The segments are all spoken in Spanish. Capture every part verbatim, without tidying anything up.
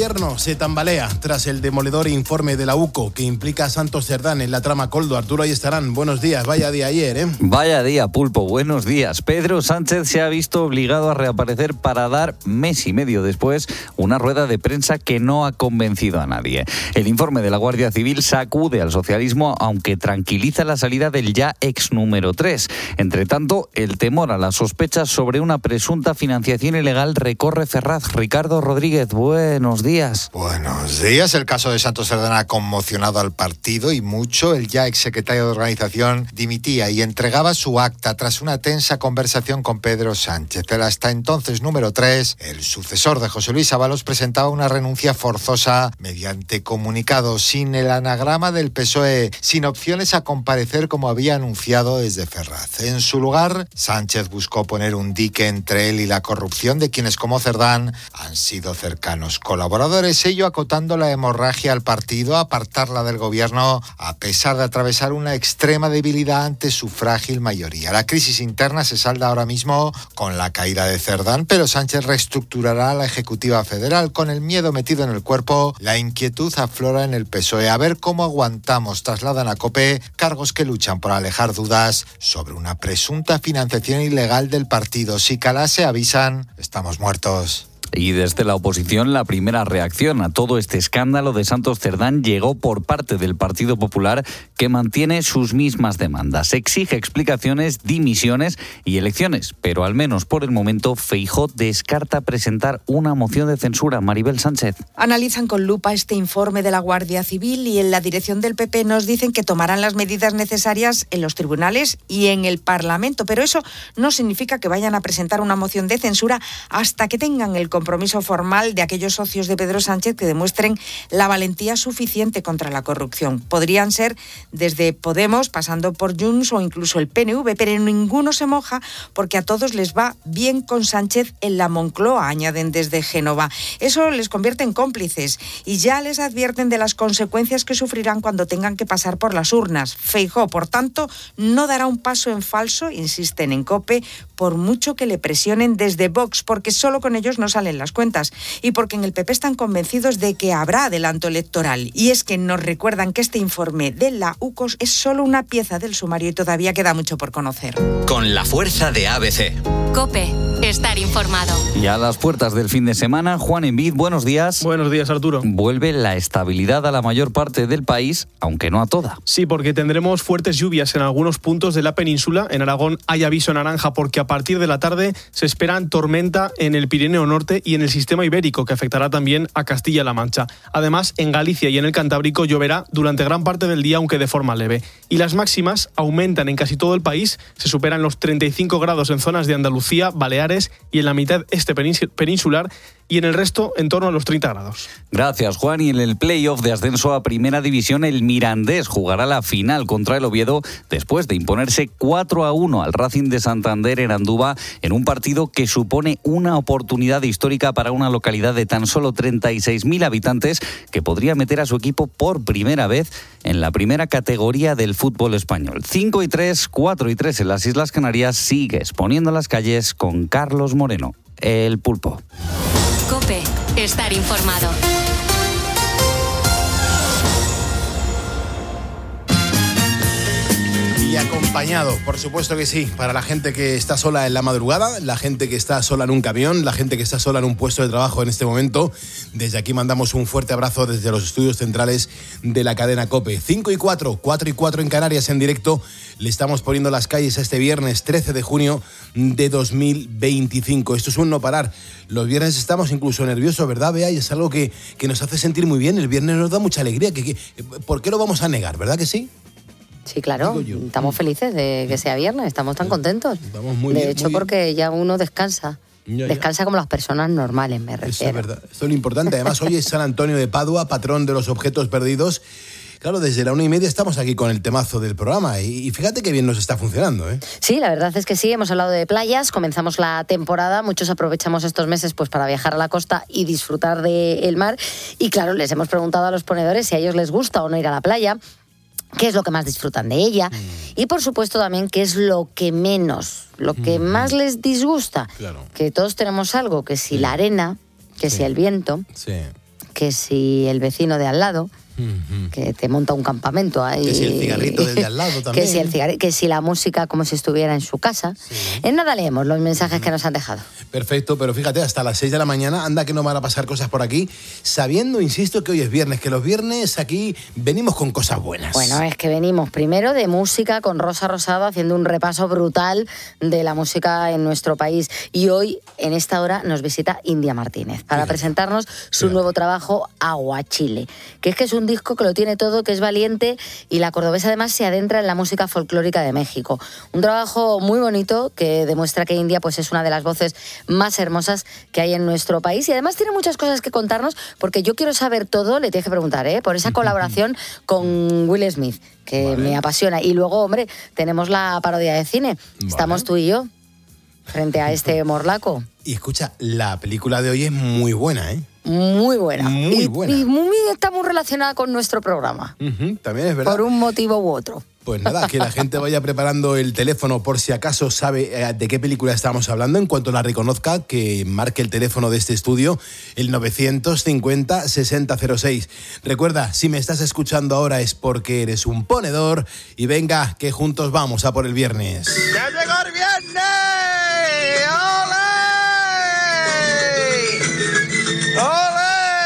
gobierno se tambalea tras el demoledor informe de la U C O que implica a Santos Cerdán en la trama Koldo. Arturo, ahí estarán. Buenos días. Vaya día ayer, ¿eh? Vaya día, Pulpo. Buenos días. Pedro Sánchez se ha visto obligado a reaparecer para dar, mes y medio después, una rueda de prensa que no ha convencido a nadie. El informe de la Guardia Civil sacude al socialismo, aunque tranquiliza la salida del ya ex número tres. Entre tanto, el temor a las sospechas sobre una presunta financiación ilegal recorre Ferraz. Ricardo Rodríguez, buenos días. Buenos días. El caso de Santos Cerdán ha conmocionado al partido y mucho. El ya exsecretario de organización dimitía y entregaba su acta tras una tensa conversación con Pedro Sánchez. El hasta entonces número tres, el sucesor de José Luis Ábalos, presentaba una renuncia forzosa mediante comunicado, sin el anagrama del P S O E, sin opciones a comparecer como había anunciado desde Ferraz. En su lugar, Sánchez buscó poner un dique entre él y la corrupción de quienes, como Cerdán, han sido cercanos colaboradores, ello acotando la hemorragia al partido, apartarla del gobierno, a pesar de atravesar una extrema debilidad ante su frágil mayoría. La crisis interna se salda ahora mismo con la caída de Cerdán, pero Sánchez reestructurará la Ejecutiva Federal. Con el miedo metido en el cuerpo, la inquietud aflora en el P S O E. A ver cómo aguantamos, trasladan a COPE, cargos que luchan por alejar dudas sobre una presunta financiación ilegal del partido. Si calase, avisan, estamos muertos. Y desde la oposición, la primera reacción a todo este escándalo de Santos Cerdán llegó por parte del Partido Popular, que mantiene sus mismas demandas. Exige explicaciones, dimisiones y elecciones, pero al menos por el momento Feijóo descarta presentar una moción de censura. Maribel Sánchez. Analizan con lupa este informe de la Guardia Civil y en la dirección del P P nos dicen que tomarán las medidas necesarias en los tribunales y en el Parlamento, pero eso no significa que vayan a presentar una moción de censura hasta que tengan el compromiso formal de aquellos socios de Pedro Sánchez que demuestren la valentía suficiente contra la corrupción. Podrían ser desde Podemos, pasando por Junts o incluso el P N V, pero ninguno se moja porque a todos les va bien con Sánchez en la Moncloa, añaden desde Génova. Eso les convierte en cómplices y ya les advierten de las consecuencias que sufrirán cuando tengan que pasar por las urnas. Feijóo, por tanto, no dará un paso en falso, insisten en COPE, por mucho que le presionen desde Vox, porque solo con ellos no salen las cuentas y porque en el P P están convencidos de que habrá adelanto electoral. Y es que nos recuerdan que este informe de la U C O S es solo una pieza del sumario y todavía queda mucho por conocer. Con la fuerza de A B C. COPE, estar informado. Y a las puertas del fin de semana, Juan Envid, buenos días. Buenos días, Arturo. Vuelve la estabilidad a la mayor parte del país, aunque no a toda. Sí, porque tendremos fuertes lluvias en algunos puntos de la península. En Aragón hay aviso naranja porque a partir de la tarde se esperan tormenta en el Pirineo Norte y en el sistema ibérico, que afectará también a Castilla-La Mancha. Además, en Galicia y en el Cantábrico lloverá durante gran parte del día, aunque de forma leve. Y las máximas aumentan en casi todo el país. Se superan los treinta y cinco grados en zonas de Andalucía, Baleares y en la mitad este peninsular, y en el resto en torno a los treinta grados. Gracias, Juan. Y en el play-off de ascenso a Primera División, el Mirandés jugará la final contra el Oviedo después de imponerse cuatro a uno al Racing de Santander en Andúba, en un partido que supone una oportunidad histórica para una localidad de tan solo treinta y seis mil habitantes, que podría meter a su equipo por primera vez en la primera categoría del fútbol español. cinco y tres, cuatro y tres en las Islas Canarias. Sigue exponiendo las calles con Carlos Moreno, el Pulpo. COPE, estar informado. Y acompañado, por supuesto que sí, para la gente que está sola en la madrugada, la gente que está sola en un camión, la gente que está sola en un puesto de trabajo en este momento. Desde aquí mandamos un fuerte abrazo desde los estudios centrales de la cadena COPE. cinco y cuatro, cuatro y cuatro en Canarias en directo. Le estamos poniendo las calles a este viernes trece de junio de dos mil veinticinco. Esto es un no parar. Los viernes estamos incluso nerviosos, ¿verdad, Bea? Y es algo que, que nos hace sentir muy bien. El viernes nos da mucha alegría. Que, que, ¿Por qué lo vamos a negar, verdad que sí? Sí, claro, estamos felices de que sea viernes, estamos tan contentos. Estamos muy de bien, hecho, muy porque ya uno descansa. Ya, ya. Descansa como las personas normales, me refiero. Eso es verdad, esto es lo importante. Además, hoy es San Antonio de Padua, patrón de los objetos perdidos. Claro, desde la una y media estamos aquí con el temazo del programa y, y fíjate qué bien nos está funcionando, ¿eh? Sí, la verdad es que sí, hemos hablado de playas, comenzamos la temporada, muchos aprovechamos estos meses pues para viajar a la costa y disfrutar del mar. Y claro, les hemos preguntado a los ponedores si a ellos les gusta o no ir a la playa, qué es lo que más disfrutan de ella mm. y por supuesto también qué es lo que menos, lo que mm. más les disgusta. Claro. Que todos tenemos algo, que si sí. la arena, que sí. si el viento, sí. que si el vecino de al lado, uh-huh. que te monta un campamento ahí. Que si el cigarrito del de al lado también. Que si, el cigarri- que si la música como si estuviera en su casa. Sí. En nada leemos los mensajes uh-huh. que nos han dejado. Perfecto, pero fíjate, hasta las seis de la mañana, anda que no van a pasar cosas por aquí, sabiendo, insisto, que hoy es viernes, que los viernes aquí venimos con cosas buenas. Bueno, es que venimos primero de música con Rosa Rosado haciendo un repaso brutal de la música en nuestro país. Y hoy, en esta hora, nos visita India Martínez para Fíjate. presentarnos su Fíjate. nuevo trabajo, Aguachile, que es que es un disco que lo tiene todo, que es valiente, y la cordobesa además se adentra en la música folclórica de México. Un trabajo muy bonito que demuestra que India pues, es una de las voces más hermosas que hay en nuestro país, y además tiene muchas cosas que contarnos, porque yo quiero saber todo, le tienes que preguntar, ¿eh? por esa colaboración con Will Smith, que vale. me apasiona. Y luego, hombre, tenemos la parodia de cine. Vale. Estamos tú y yo frente a este morlaco. Y escucha, la película de hoy es muy buena, ¿eh? Muy buena. Muy y, buena. Y muy, está muy relacionada con nuestro programa. Uh-huh, también es verdad. Por un motivo u otro. Pues nada, que la gente vaya preparando el teléfono por si acaso sabe de qué película estamos hablando. En cuanto la reconozca, que marque el teléfono de este estudio, el novecientos cincuenta sesenta cero seis. Recuerda, si me estás escuchando ahora es porque eres un ponedor. Y venga, que juntos vamos a por el viernes. ¡Ya llegó el viernes! ¡Ole! ¡Ole!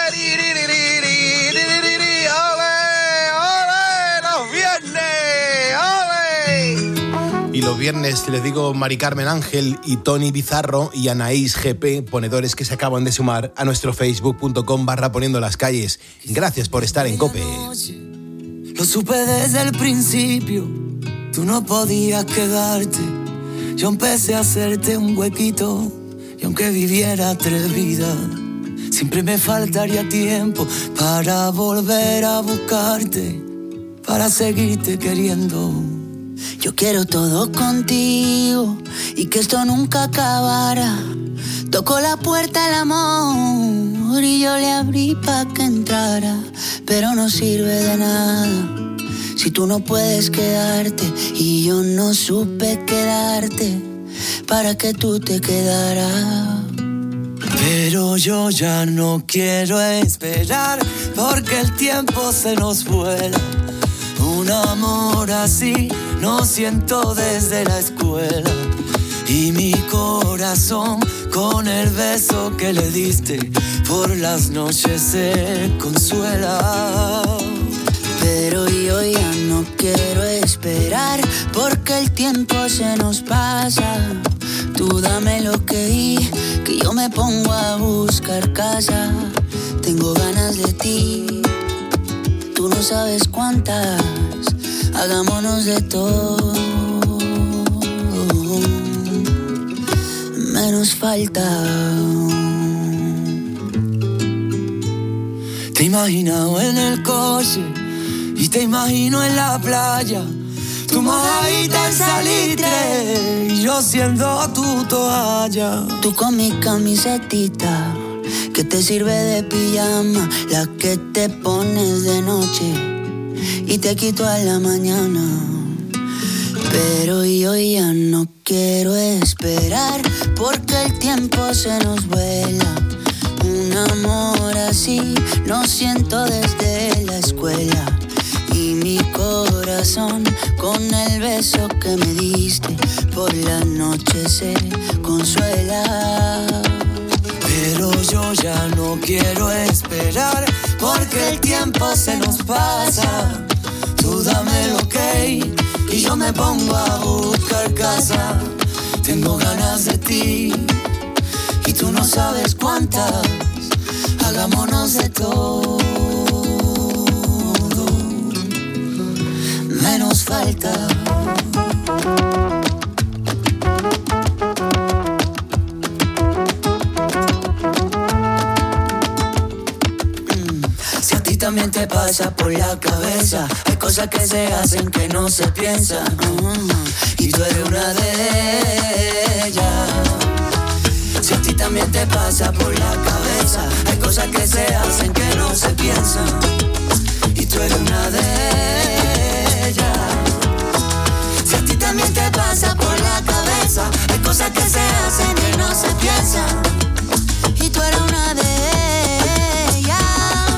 Y los viernes les digo Mari Carmen Ángel y Tony Bizarro y Anaís G P, ponedores que se acaban de sumar a nuestro facebook.com barra poniendo las calles. Gracias por estar en COPE. Lo supe desde el principio, tú no podías quedarte. Yo empecé a hacerte un huequito y aunque viviera tres vidas, siempre me faltaría tiempo para volver a buscarte, para seguirte queriendo. Yo quiero todo contigo y que esto nunca acabara. Tocó la puerta el amor y yo le abrí pa' que entrara, pero no sirve de nada si tú no puedes quedarte y yo no supe quedarte para que tú te quedaras. Pero yo ya no quiero esperar porque el tiempo se nos vuela. Un amor así no siento desde la escuela. Y mi corazón con el beso que le diste por las noches se consuela. Pero yo ya no quiero esperar porque el tiempo se nos pasa. Tú dame lo que di, que yo me pongo a buscar casa. Tengo ganas de ti, tú no sabes cuántas. Hagámonos de todo, menos falta. Te he imaginado en el coche y te imagino en la playa, tu mojadita en salitre y yo siendo tu toalla. Tú con mi camisetita que te sirve de pijama, la que te pones de noche y te quito a la mañana. Pero yo ya no quiero esperar porque el tiempo se nos vuela. Un amor así no siento desde la escuela. Y mi corazón con el beso que me diste por la noche se consuela. Pero yo ya no quiero esperar porque el tiempo se nos pasa. Tú dame el ok y yo me pongo a buscar casa. Tengo ganas de ti y tú no sabes cuántas. Hagámonos de todo, menos falta. También te pasa por la cabeza. Hay cosas que se hacen que no se piensan, uh-huh. Y tú eres una de ellas. Si a ti también te pasa por la cabeza, hay cosas que se hacen que no se piensan, y tú eres una de ellas. Si a ti también te pasa por la cabeza, hay cosas que se hacen que no se piensan, y tú eres una de ellas.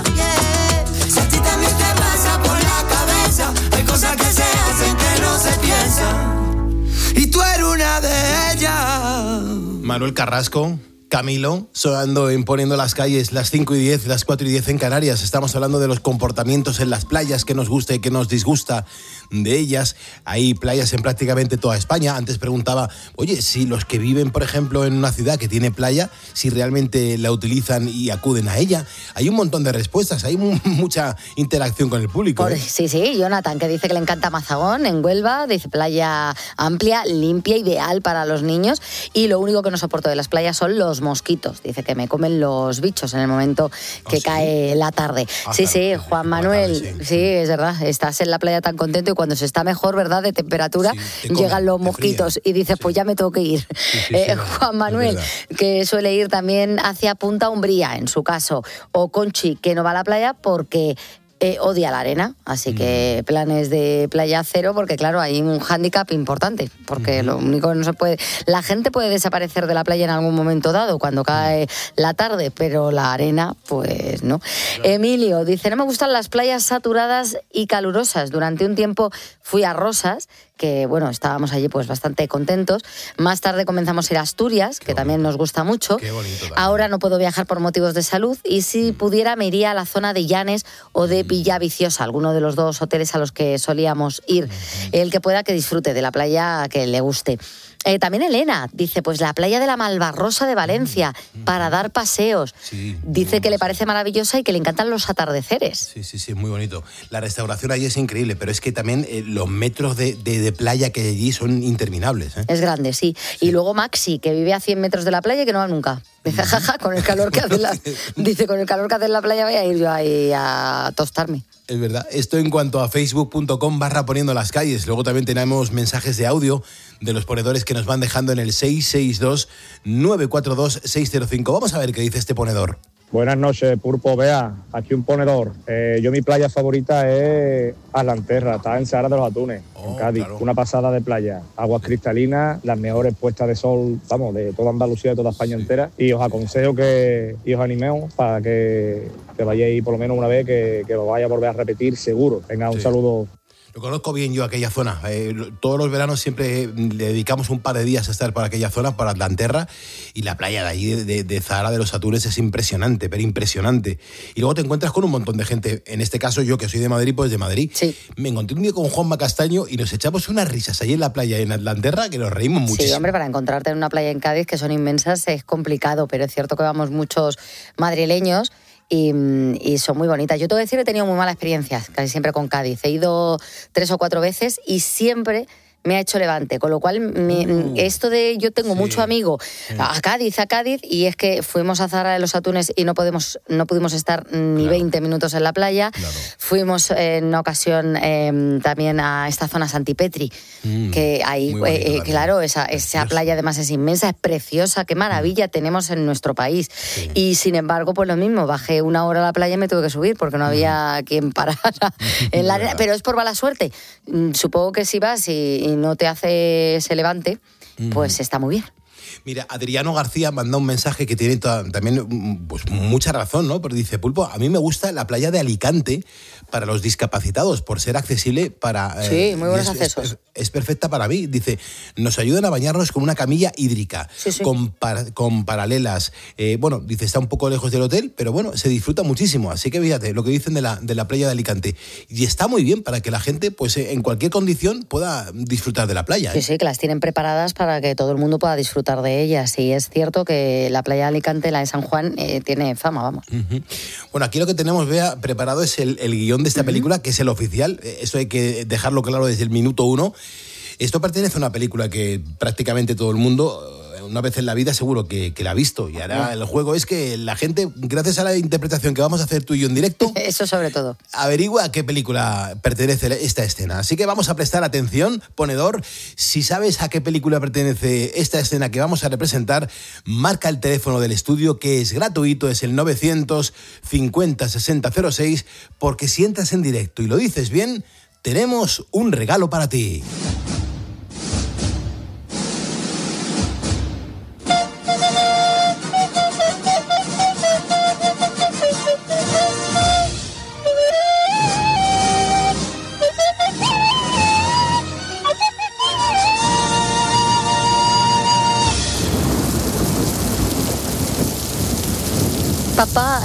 Manuel Carrasco, Camilo, sonando en Poniendo las Calles, las cinco y diez, las cuatro y diez en Canarias. Estamos hablando de los comportamientos en las playas, que nos gusta y que nos disgusta de ellas. Hay playas en prácticamente toda España. Antes preguntaba, oye, si los que viven, por ejemplo, en una ciudad que tiene playa, si realmente la utilizan y acuden a ella. Hay un montón de respuestas, hay m- mucha interacción con el público. Por, ¿eh? Sí, sí, Jonathan, que dice que le encanta Mazagón, en Huelva, dice playa amplia, limpia, ideal para los niños, y lo único que no soporto de las playas son los mosquitos. Dice que me comen los bichos en el momento que ¿Ah, sí? cae la tarde. Ah, sí, claro, sí, Juan Manuel, tarde, sí. sí, es verdad, estás en la playa tan contento y cuando se está mejor, ¿verdad?, de temperatura, sí, comen, llegan los mosquitos y dices, sí. pues ya me tengo que ir. Sí, sí, eh, sí, Juan Manuel, que suele ir también hacia Punta Umbría, en su caso, o Conchi, que no va a la playa porque... Eh, odia la arena, así que planes de playa cero, porque claro, hay un hándicap importante, porque uh-huh. lo único que no se puede... La gente puede desaparecer de la playa en algún momento dado, cuando cae la tarde, pero la arena, pues no. Claro. Emilio dice, no me gustan las playas saturadas y calurosas. Durante un tiempo fui a Rosas, que bueno, estábamos allí pues bastante contentos. Más tarde comenzamos a ir a Asturias, Qué que bonito. también nos gusta mucho. Qué bonito, Ahora no puedo viajar por motivos de salud y si mm. pudiera me iría a la zona de Llanes o de Villaviciosa, alguno de los dos hoteles a los que solíamos ir. Mm. El que pueda que disfrute de la playa que le guste. Eh, también Elena dice, pues la playa de la Malvarrosa de Valencia, mm. para dar paseos. Sí, dice que le parece maravillosa y que le encantan los atardeceres. Sí, sí, sí, muy bonito. La restauración allí es increíble, pero es que también eh, los metros de, de, de playa que hay allí son interminables. ¿eh? Es grande, sí. sí. Y luego Maxi, que vive a cien metros de la playa y que no va nunca. Dice, jaja, con el calor que hace la... Dice, con el calor que hace en la playa voy a ir yo ahí a tostarme. Es verdad. Esto en cuanto a facebook punto com barra Poniendo las Calles. Luego también tenemos mensajes de audio de los ponedores que nos van dejando en el seis seis dos, nueve cuatro dos, seis cero cinco. Vamos a ver qué dice este ponedor. Buenas noches, Pulpo, Bea, aquí un ponedor. Eh, yo mi playa favorita es Aslanterra, está en Seara de los Atunes, oh, en Cádiz. Claro. Una pasada de playa, aguas cristalinas, las mejores puestas de sol, vamos, de toda Andalucía, de toda España entera. Y os aconsejo que, y os animemos para que, que vayáis por lo menos una vez, que, que lo vaya a volver a repetir seguro. Venga, un sí. saludo. Lo conozco bien yo, aquella zona. Eh, todos los veranos siempre le dedicamos un par de días a estar por aquella zona, para Aslanterra, y la playa de allí, de, de Zahara de los Atunes, es impresionante, pero impresionante. Y luego te encuentras con un montón de gente. En este caso, yo que soy de Madrid, pues de Madrid. Sí. Me encontré un día con Juanma Castaño y nos echamos unas risas allí en la playa, en Aslanterra, que nos reímos muchísimo. Sí, hombre, para encontrarte en una playa en Cádiz, que son inmensas, es complicado, pero es cierto que vamos muchos madrileños. Y, y son muy bonitas. Yo te voy a decir, he tenido muy malas experiencias, casi siempre con Cádiz. He ido tres o cuatro veces y siempre me ha hecho levante, con lo cual me, uh, esto de yo tengo sí, mucho amigo sí. a Cádiz, a Cádiz, y es que fuimos a Zahara de los Atunes y no podemos, no pudimos estar ni claro. veinte minutos en la playa. Claro. Fuimos en una ocasión eh, también a esta zona Santipetri, mm, que ahí, bonito, eh, claro, esa, esa playa además es inmensa, es preciosa, qué maravilla mm. tenemos en nuestro país. Sí. Y sin embargo, pues lo mismo, bajé una hora a la playa y me tuve que subir porque no había mm. quien parara en la arena, pero es por mala suerte. Supongo que si vas y, y no te hace ese levante, pues está muy bien. Mira, Adriano García mandó un mensaje que tiene toda, también pues, mucha razón, ¿no? Pero dice, Pulpo, a mí me gusta la playa de Alicante para los discapacitados, por ser accesible para... Sí, eh, muy buenos es, accesos. Es, es perfecta para mí. Dice, nos ayudan a bañarnos con una camilla hídrica, sí, sí. Con, par, con paralelas. Eh, bueno, dice, está un poco lejos del hotel, pero bueno, se disfruta muchísimo. Así que fíjate lo que dicen de la, de la playa de Alicante. Y está muy bien para que la gente, pues en cualquier condición, pueda disfrutar de la playa. ¿eh? Sí, sí, que las tienen preparadas para que todo el mundo pueda disfrutar de ellas. Y es cierto que la playa de Alicante, la de San Juan, eh, tiene fama, vamos. Uh-huh. Bueno, aquí lo que tenemos, Bea, preparado es el, el guión de esta uh-huh. película, que es el oficial. Eso hay que dejarlo claro desde el minuto uno. Esto pertenece a una película que prácticamente todo el mundo, una vez en la vida, seguro que, que la ha visto. Y ahora el juego es que la gente, gracias a la interpretación que vamos a hacer tú y yo en directo... Eso sobre todo. Averigua a qué película pertenece esta escena. Así que vamos a prestar atención, ponedor. Si sabes a qué película pertenece esta escena que vamos a representar, marca el teléfono del estudio, que es gratuito, es el novecientos cincuenta sesenta cero seis, porque si entras en directo y lo dices bien, tenemos un regalo para ti.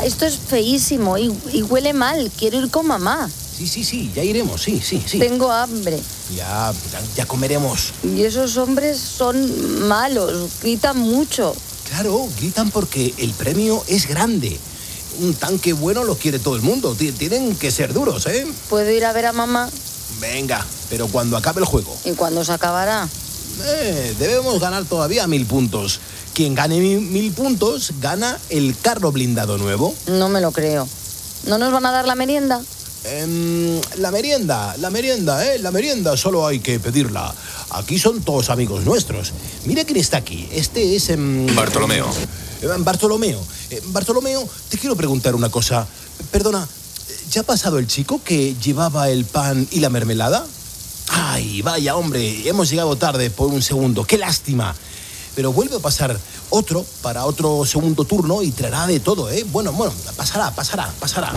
esto es feísimo y, y huele mal. Quiero ir con mamá. Sí, sí, sí, ya iremos, sí, sí, sí. Tengo hambre. Ya, ya, ya comeremos. Y esos hombres son malos, gritan mucho. Claro, gritan porque el premio es grande. Un tanque bueno lo quiere todo el mundo. Tienen que ser duros, ¿eh? ¿Puedo ir a ver a mamá? Venga, pero cuando acabe el juego. ¿Y cuándo se acabará? Eh, debemos ganar todavía mil puntos. Quien gane mil, mil puntos gana el carro blindado nuevo. No me lo creo. ¿No nos van a dar la merienda? Eh, la merienda, la merienda, ¿eh? La merienda solo hay que pedirla. Aquí son todos amigos nuestros. Mira quién está aquí. Este es... Eh, Bartolomeo. Eh, Bartolomeo. Eh, Bartolomeo, te quiero preguntar una cosa. Perdona, ¿ya ha pasado el chico que llevaba el pan y la mermelada? Ay, vaya, hombre, hemos llegado tarde por un segundo. ¡Qué lástima! Pero vuelve a pasar otro para otro segundo turno y traerá de todo, ¿eh? Bueno, bueno, pasará, pasará, pasará.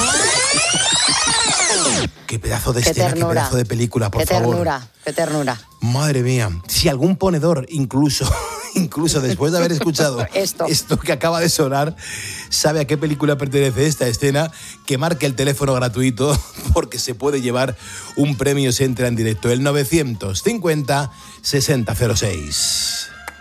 Qué pedazo de qué escena, ternura. Qué pedazo de película, por qué favor. Qué ternura, qué ternura. Madre mía, si algún ponedor, incluso, incluso después de haber escuchado esto. esto que acaba de sonar, sabe a qué película pertenece esta escena, que marque el teléfono gratuito porque se puede llevar un premio si entra en directo, el novecientos cincuenta sesenta cero seis.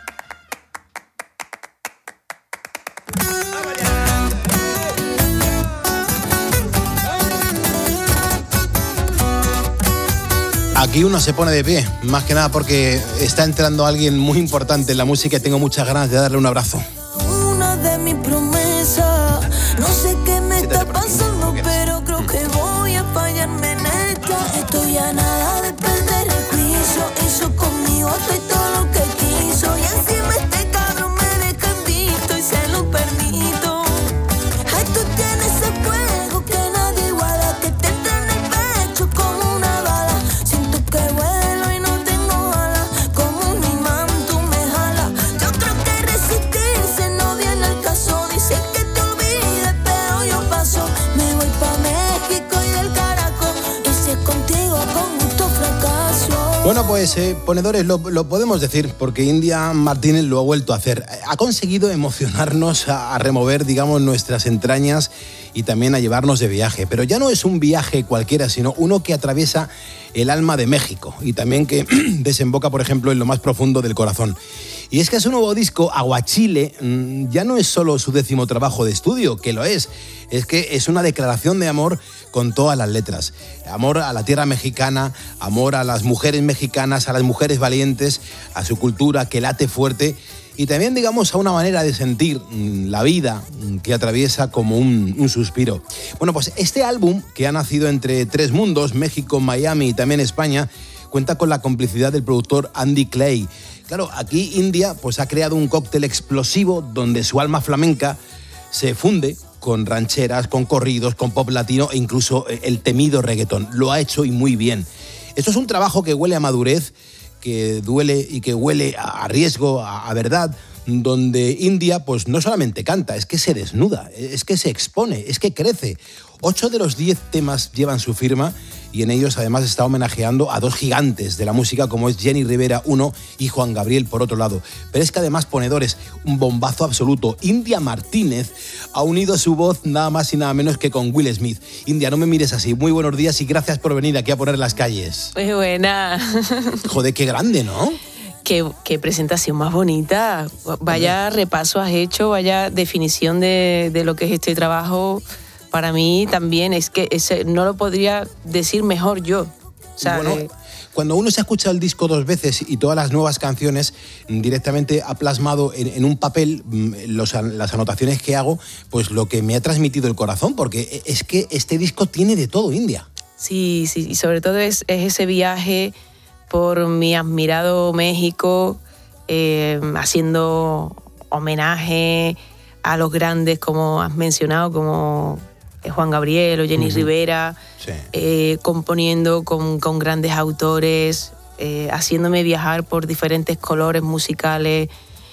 Aquí uno se pone de pie, más que nada porque está entrando alguien muy importante en la música y tengo muchas ganas de darle un abrazo. Una de mis promesas, no sé qué me está pasando, pero creo que voy a fallarme en esta. Estoy a nada de perder el juicio, hizo conmigo fue todo lo que quiso y encima este cabrón me deja en visto y se lo permito. Ay, tú tienes ese fuego que nadie iguala, que te entra en el pecho como una bala. Siento que vuelo y no tengo alas, como un imán tú me jalas. Yo creo que resistirse no viene al caso. Dicen que te olvides, pero yo paso. Me voy pa' México y del Caracol, y si es contigo con gusto fracaso. Bueno, pues eh, ponedores, lo, lo podemos decir porque India Martínez lo ha vuelto a hacer. Ha conseguido emocionarnos, a, a remover, digamos, nuestras entrañas y también a llevarnos de viaje. Pero ya no es un viaje cualquiera, sino uno que atraviesa el alma de México y también que desemboca, por ejemplo, en lo más profundo del corazón. Y es que su nuevo disco, Aguachile, ya no es solo su décimo trabajo de estudio, que lo es, es que es una declaración de amor con todas las letras. Amor a la tierra mexicana, amor a las mujeres mexicanas, a las mujeres valientes, a su cultura que late fuerte y también, digamos, a una manera de sentir la vida que atraviesa como un, un suspiro. Bueno, pues este álbum, que ha nacido entre tres mundos, México, Miami y también España, cuenta con la complicidad del productor Andy Clay. Claro, aquí India pues ha creado un cóctel explosivo donde su alma flamenca se funde con rancheras, con corridos, con pop latino e incluso el temido reggaetón. Lo ha hecho y muy bien. Esto es un trabajo que huele a madurez, que duele y que huele a riesgo, a, a verdad, donde India pues no solamente canta, es que se desnuda, es que se expone, es que crece. Ocho de los diez temas llevan su firma y en ellos además está homenajeando a dos gigantes de la música como es Jenny Rivera, uno, y Juan Gabriel, por otro lado. Pero es que además, ponedores, un bombazo absoluto. India Martínez ha unido su voz nada más y nada menos que con Will Smith. India, no me mires así. Muy buenos días y gracias por venir aquí a poner las calles. Muy buena. Joder, qué grande, ¿no? Qué, qué presentación más bonita. Vaya repaso has hecho, vaya definición de, de lo que es este trabajo. Para mí también es que ese, no lo podría decir mejor yo. O sea, bueno, eh, cuando uno se ha escuchado el disco dos veces y todas las nuevas canciones, directamente ha plasmado en, en un papel los, las anotaciones que hago, pues lo que me ha transmitido el corazón, porque es que este disco tiene de todo, India. Sí, sí, y sobre todo es, es ese viaje por mi admirado México, eh, haciendo homenaje a los grandes, como has mencionado, como Juan Gabriel o Jenny uh-huh. Rivera, sí. eh, componiendo con, con grandes autores, eh, haciéndome viajar por diferentes colores musicales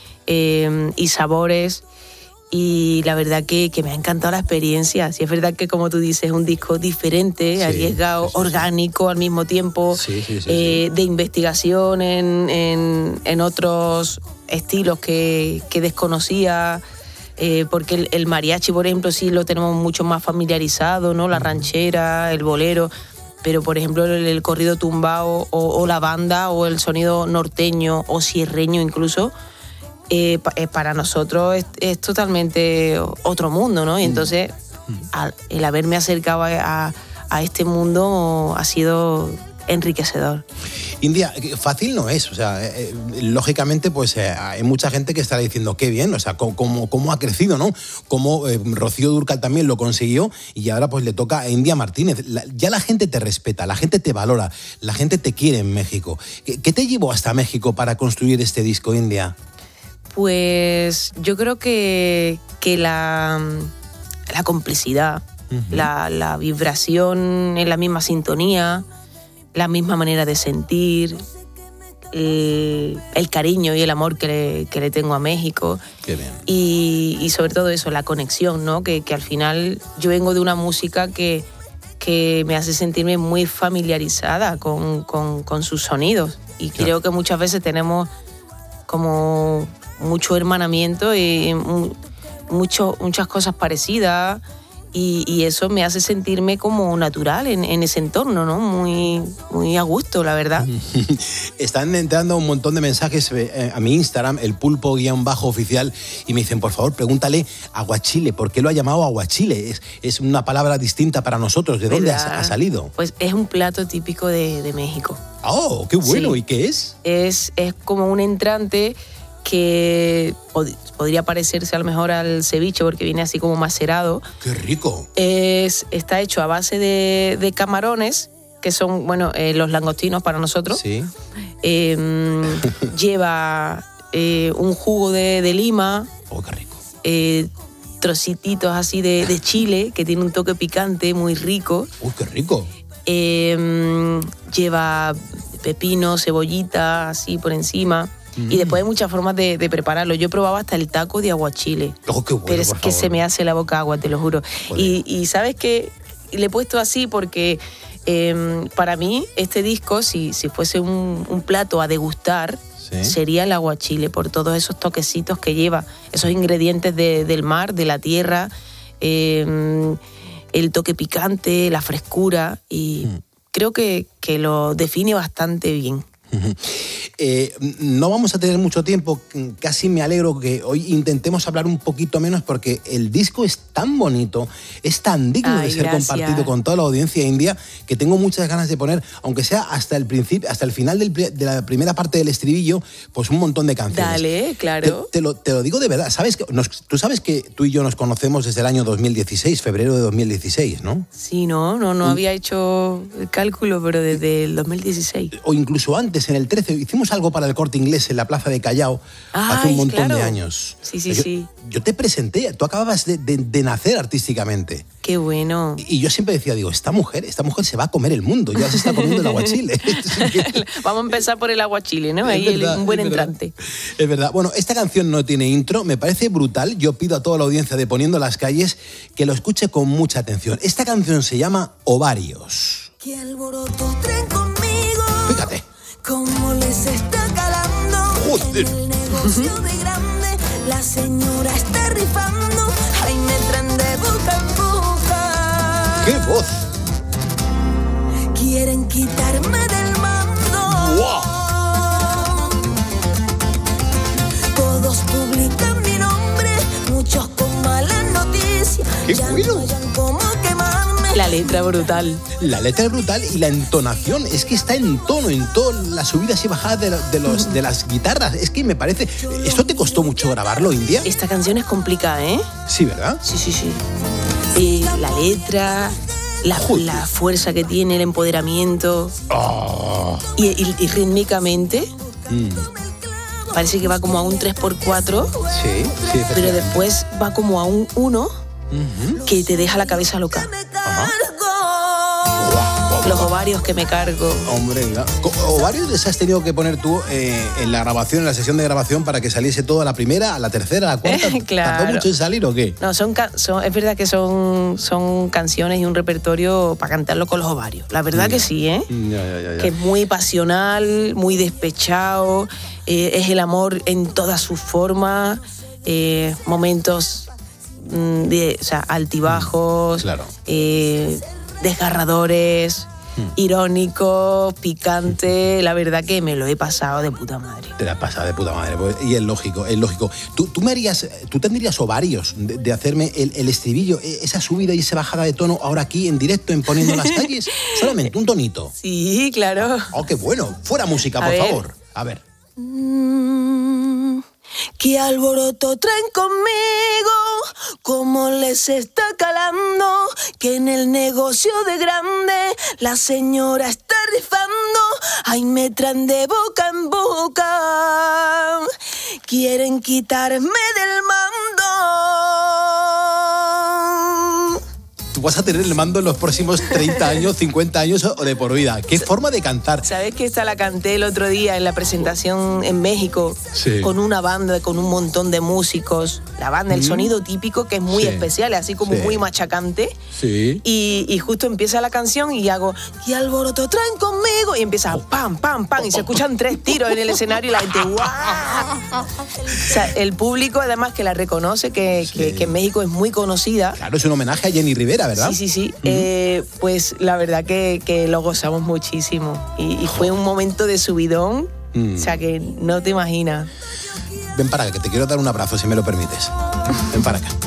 eh, y sabores. Y la verdad que, que me ha encantado la experiencia. Sí, es verdad que, como tú dices, es un disco diferente, sí, arriesgado, sí, sí, orgánico sí. al mismo tiempo, sí, sí, sí, eh, sí. de investigación en, en, en otros estilos que, que desconocía. Eh, porque el, el mariachi, por ejemplo, sí lo tenemos mucho más familiarizado, ¿no? La ranchera, el bolero, pero por ejemplo el, el corrido tumbado o, o la banda o el sonido norteño o sierreño incluso, eh, pa, eh, para nosotros es, es totalmente otro mundo, ¿no? Y entonces al, el haberme acercado a, a este mundo ha sido enriquecedor. India, fácil no es, o sea, eh, lógicamente pues eh, hay mucha gente que estará diciendo qué bien, o sea, cómo, cómo ha crecido, ¿no? Cómo eh, Rocío Dúrcal también lo consiguió y ahora pues le toca a India Martínez. La, ya la gente te respeta, la gente te valora, la gente te quiere en México. ¿Qué, qué te llevó hasta México para construir este disco, India? Pues yo creo que, que la, la complicidad, uh-huh. la, la vibración en la misma sintonía, la misma manera de sentir, el, el cariño y el amor que le, que le tengo a México. Qué bien. Y, y sobre todo eso, la conexión, ¿no? Que, que al final yo vengo de una música que, que me hace sentirme muy familiarizada con, con, con sus sonidos. Y claro. Creo que muchas veces tenemos como mucho hermanamiento y mucho, muchas cosas parecidas. Y, y eso me hace sentirme como natural en, en ese entorno, ¿no? Muy, muy a gusto, la verdad. Están entrando un montón de mensajes a mi Instagram, el pulpo-oficial, y me dicen, por favor, pregúntale aguachile, ¿por qué lo ha llamado aguachile? Es, es una palabra distinta para nosotros, ¿de dónde ha, ha salido? Pues es un plato típico de, de México. ¡Oh, qué bueno! Sí. ¿Y qué es? Es, es como un entrante que pod- podría parecerse a lo mejor al ceviche porque viene así como macerado. ¡Qué rico! Es, está hecho a base de, de camarones, que son, bueno, eh, los langostinos para nosotros. Sí. Eh, lleva eh, un jugo de, de lima. ¡Oh, qué rico! Eh, trocitos así de, de chile, que tiene un toque picante muy rico. ¡Uy, qué rico! Eh, lleva pepino, cebollita, así por encima. Mm. Y después hay muchas formas de, de prepararlo. Yo he probado hasta el taco de aguachile. Oh, qué bueno, pero es por que favor. se me hace la boca agua, te lo juro. Y, y ¿sabes qué? Le he puesto así porque eh, para mí este disco, si, si fuese un, un plato a degustar, ¿sí? Sería el aguachile, por todos esos toquecitos que lleva, esos ingredientes de, del mar, de la tierra, eh, el toque picante, la frescura, y mm. creo que, que lo define bastante bien. Eh, no vamos a tener mucho tiempo, casi me alegro que hoy intentemos hablar un poquito menos porque el disco es tan bonito, es tan digno Ay, de ser gracias. compartido con toda la audiencia india que tengo muchas ganas de poner, aunque sea hasta el principio, hasta el final del, de la primera parte del estribillo, pues un montón de canciones. Dale, claro. Te, te, lo, te lo digo de verdad, ¿sabes que nos, tú sabes que tú y yo nos conocemos desde el año dos mil dieciséis, febrero de dos mil dieciséis, ¿no? Sí, no, no, no había hecho el cálculo, pero desde el dos mil dieciséis. O incluso antes, en el trece, hicimos algo para el Corte Inglés en la Plaza de Callao. Ay, hace un montón claro. de años. Sí, sí, yo, sí. Yo te presenté, tú acababas de, de, de nacer artísticamente. Qué bueno. Y yo siempre decía, digo, esta mujer, esta mujer se va a comer el mundo, ya se está comiendo el aguachile. Vamos a empezar por el aguachile, ¿no? Ahí es verdad, un buen es entrante. Verdad. Es verdad. Bueno, esta canción no tiene intro, me parece brutal. Yo pido a toda la audiencia de Poniendo las Calles que lo escuche con mucha atención. Esta canción se llama Ovarios. Que alboroto tren conmigo. Fíjate. Cómo les está calando. Joder. En el negocio de grande, la señora está rifando. Ay, me traen de boca en boca. ¡Qué voz! Quieren quitarme del mando. ¡Wow! Todos publican mi nombre, muchos con malas noticias. ¡Qué ya bueno! no hayan cómo quemarme. La letra brutal. La letra es brutal y la entonación es que está en tono, en todas las subidas y bajadas de, de, los, de las guitarras. Es que me parece... ¿Esto te costó mucho grabarlo, India? Esta canción es complicada, ¿eh? Sí, ¿verdad? Sí, sí, sí. Eh, la letra, la, la fuerza que tiene, el empoderamiento. Oh. Y, y, y rítmicamente... Mm. Parece que va como a un tres por cuatro. Sí, sí. Pero después va como a un uno uh-huh. que te deja la cabeza loca. Ajá. Los ovarios que me cargo. Hombre, ¿ovarios les has tenido que poner tú eh, en la grabación, en la sesión de grabación para que saliese todo a la primera, a la tercera, a la cuarta? Claro. ¿Tardó mucho en salir o qué? No, son, son es verdad que son, son canciones y un repertorio para cantarlo con los ovarios. La verdad ya. que sí, ¿eh? Ya, ya, ya, ya. Que es muy pasional, muy despechado, eh, es el amor en todas sus formas, eh, momentos de, o sea, altibajos, claro. eh, desgarradores, hmm. irónicos, picante. La verdad que me lo he pasado de puta madre. Te la has pasado de puta madre. Pues, y es lógico, es lógico. Tú, tú me harías, tú tendrías ovarios de, de hacerme el, el estribillo, esa subida y esa bajada de tono ahora aquí en directo, en Poniendo las Calles. Solamente un tonito. Sí, claro. Oh, qué bueno. Fuera música, por A ver. favor. A ver. Mm, ¿Qué alboroto traen conmigo? ¿Cómo les está calando? Que en el negocio de grande la señora está rifando. Ay, me traen de boca en boca. Quieren quitarme del mando. Tú vas a tener el mando en los próximos treinta años, cincuenta años o de por vida. ¿Qué forma de cantar? ¿Sabes que esta la canté el otro día en la presentación en México? Sí. Con una banda, con un montón de músicos. La banda, el Mm. sonido típico, que es muy Sí. especial, así como Sí. muy machacante. Sí. Y, y justo empieza la canción y hago, ¿qué alboroto traen conmigo? Y empieza pam, pam, pam, y se escuchan tres tiros en el escenario y la gente, ¡guau! O sea, el público además que la reconoce, que, Sí. que, que en México es muy conocida. Claro, es un homenaje a Jenny Rivera, ¿verdad? Sí, sí, sí. Eh, pues la verdad que, que lo gozamos muchísimo. Y, y fue un momento de subidón, Mm. o sea que no te imaginas. Ven para acá, que te quiero dar un abrazo, si me lo permites. Ven para acá.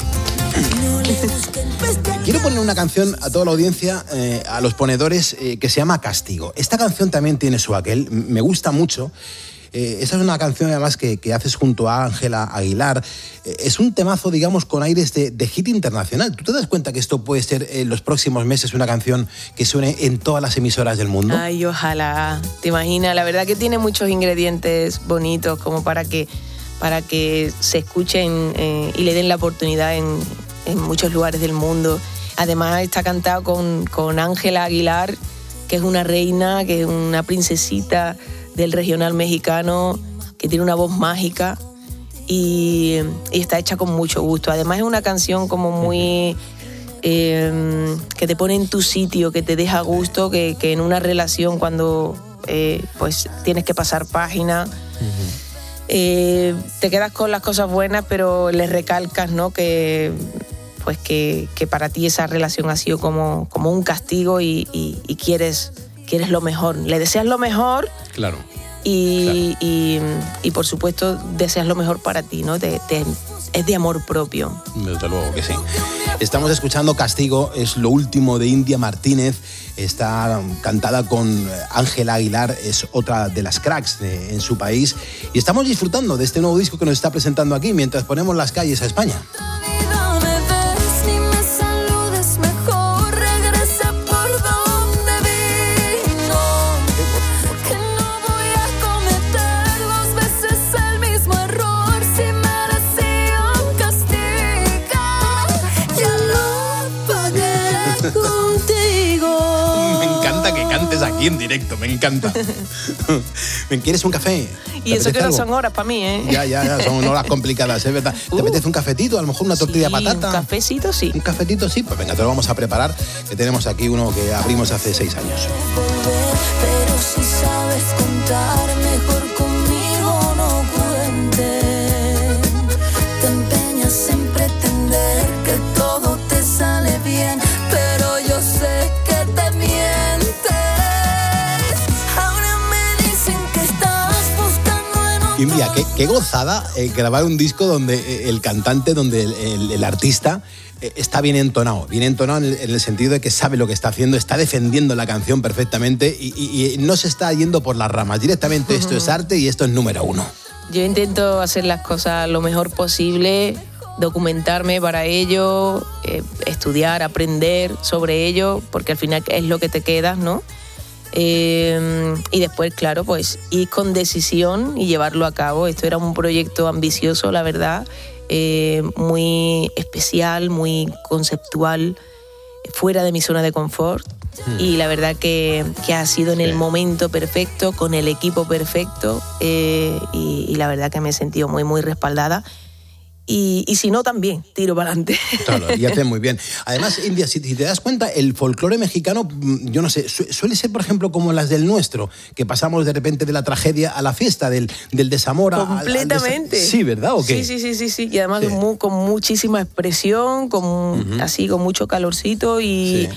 Quiero poner una canción a toda la audiencia, eh, a los ponedores, eh, que se llama Castigo. Esta canción también tiene su aquel, m- me gusta mucho. Eh, esta es una canción además que, que haces junto a Ángela Aguilar. Eh, es un temazo, digamos, con aires de, de hit internacional. ¿Tú te das cuenta que esto puede ser en los próximos meses una canción que suene en todas las emisoras del mundo? Ay, ojalá. ¿Te imaginas? La verdad que tiene muchos ingredientes bonitos como para que, para que se escuchen eh, y le den la oportunidad en, en muchos lugares del mundo. Además está cantado con, con Ángela Aguilar, que es una reina, que es una princesita del regional mexicano, que tiene una voz mágica y, y está hecha con mucho gusto. Además es una canción como muy... Eh, que te pone en tu sitio, que te deja gusto, que, que en una relación cuando eh, pues tienes que pasar página, eh, te quedas con las cosas buenas, pero le recalcas, ¿no? que pues que, que para ti esa relación ha sido como, como un castigo y, y, y quieres, quieres lo mejor, le deseas lo mejor. Claro. Y, y, y por supuesto deseas lo mejor para ti, ¿no? Te, te, es de amor propio. Desde luego que sí. Estamos escuchando Castigo, es lo último de India Martínez. Está cantada con Ángela Aguilar, es otra de las cracks de, en su país. Y estamos disfrutando de este nuevo disco que nos está presentando aquí mientras ponemos las calles a España. Aquí en directo, me encanta. ¿Me quieres un café? Y eso que no son horas para mí, ¿eh? Ya, ya, ya, son horas complicadas, es verdad. ¿Te uh, apetece un cafetito? A lo mejor una tortilla sí, de patata. Un cafecito, sí. Un cafetito, sí. Pues venga, te lo vamos a preparar, que tenemos aquí uno que abrimos hace seis años. Pero si sabes contar, mejor conmigo no cuentes. Te empeñas en pretender que todo te sale bien, pero yo sé que te mientes. India, qué, qué gozada eh, grabar un disco donde eh, el cantante, donde el, el, el artista eh, está bien entonado, bien entonado en el, en el sentido de que sabe lo que está haciendo, está defendiendo la canción perfectamente y, y, y no se está yendo por las ramas. Directamente esto es arte y esto es número uno. Yo intento hacer las cosas lo mejor posible, documentarme para ello, eh, estudiar, aprender sobre ello, porque al final es lo que te quedas, ¿no? Eh, y después, claro, pues ir con decisión y llevarlo a cabo. Esto era un proyecto ambicioso, la verdad, eh, muy especial, muy conceptual, fuera de mi zona de confort. Hmm. Y la verdad que, que ha sido en el sí. momento perfecto, con el equipo perfecto, eh, y, y la verdad que me he sentido muy, muy respaldada. Y, y si no, también tiro para adelante. Claro, y hace muy bien. Además, India, si te das cuenta, el folclore mexicano, yo no sé, suele ser, por ejemplo, como las del nuestro, que pasamos de repente de la tragedia a la fiesta, del, del desamor a... Completamente. Al desa... Sí, ¿verdad? ¿O qué? Sí, sí, sí, sí, sí. Y además sí. Muy, con muchísima expresión, con, uh-huh. así, con mucho calorcito y, sí.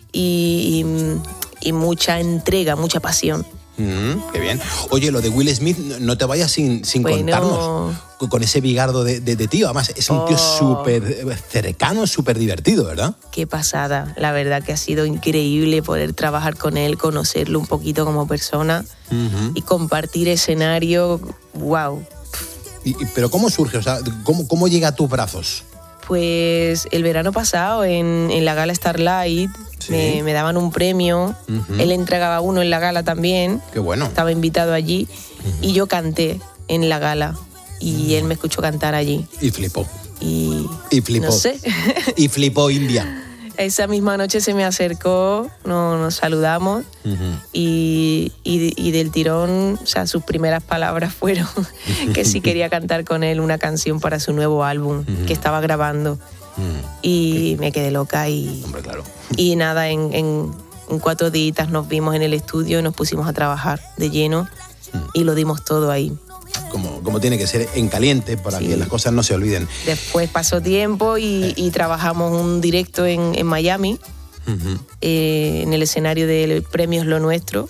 y, y, y mucha entrega, mucha pasión. Mm, qué bien. Oye, lo de Will Smith, no te vayas sin, sin bueno. contarnos. Con ese bigardo de, de, de tío. Además, es un oh. tío súper cercano, súper divertido, ¿verdad? Qué pasada. La verdad que ha sido increíble poder trabajar con él, conocerlo un poquito como persona uh-huh. y compartir escenario. ¡Wow! ¿Y, pero cómo surge? O sea, ¿cómo, cómo llega a tus brazos? Pues el verano pasado, en, en la gala Starlight, ¿sí? me, me daban un premio. Uh-huh. Él entregaba uno en la gala también. ¡Qué bueno! Estaba invitado allí uh-huh. y yo canté en la gala. Y él me escuchó cantar allí. Y flipó. Y, y flipó. No sé. Y flipó India. Esa misma noche se me acercó, no, nos saludamos uh-huh. y, y, y del tirón, o sea, sus primeras palabras fueron que sí quería cantar con él una canción para su nuevo álbum uh-huh. que estaba grabando. Uh-huh. Y me quedé loca y... Hombre, claro. Y nada, en, en, en cuatro días nos vimos en el estudio y nos pusimos a trabajar de lleno uh-huh. y lo dimos todo ahí. Como, como tiene que ser, en caliente, para sí. que las cosas no se olviden. Después pasó tiempo y, eh. y trabajamos un directo en, en Miami, uh-huh. eh, en el escenario del Premios Lo Nuestro,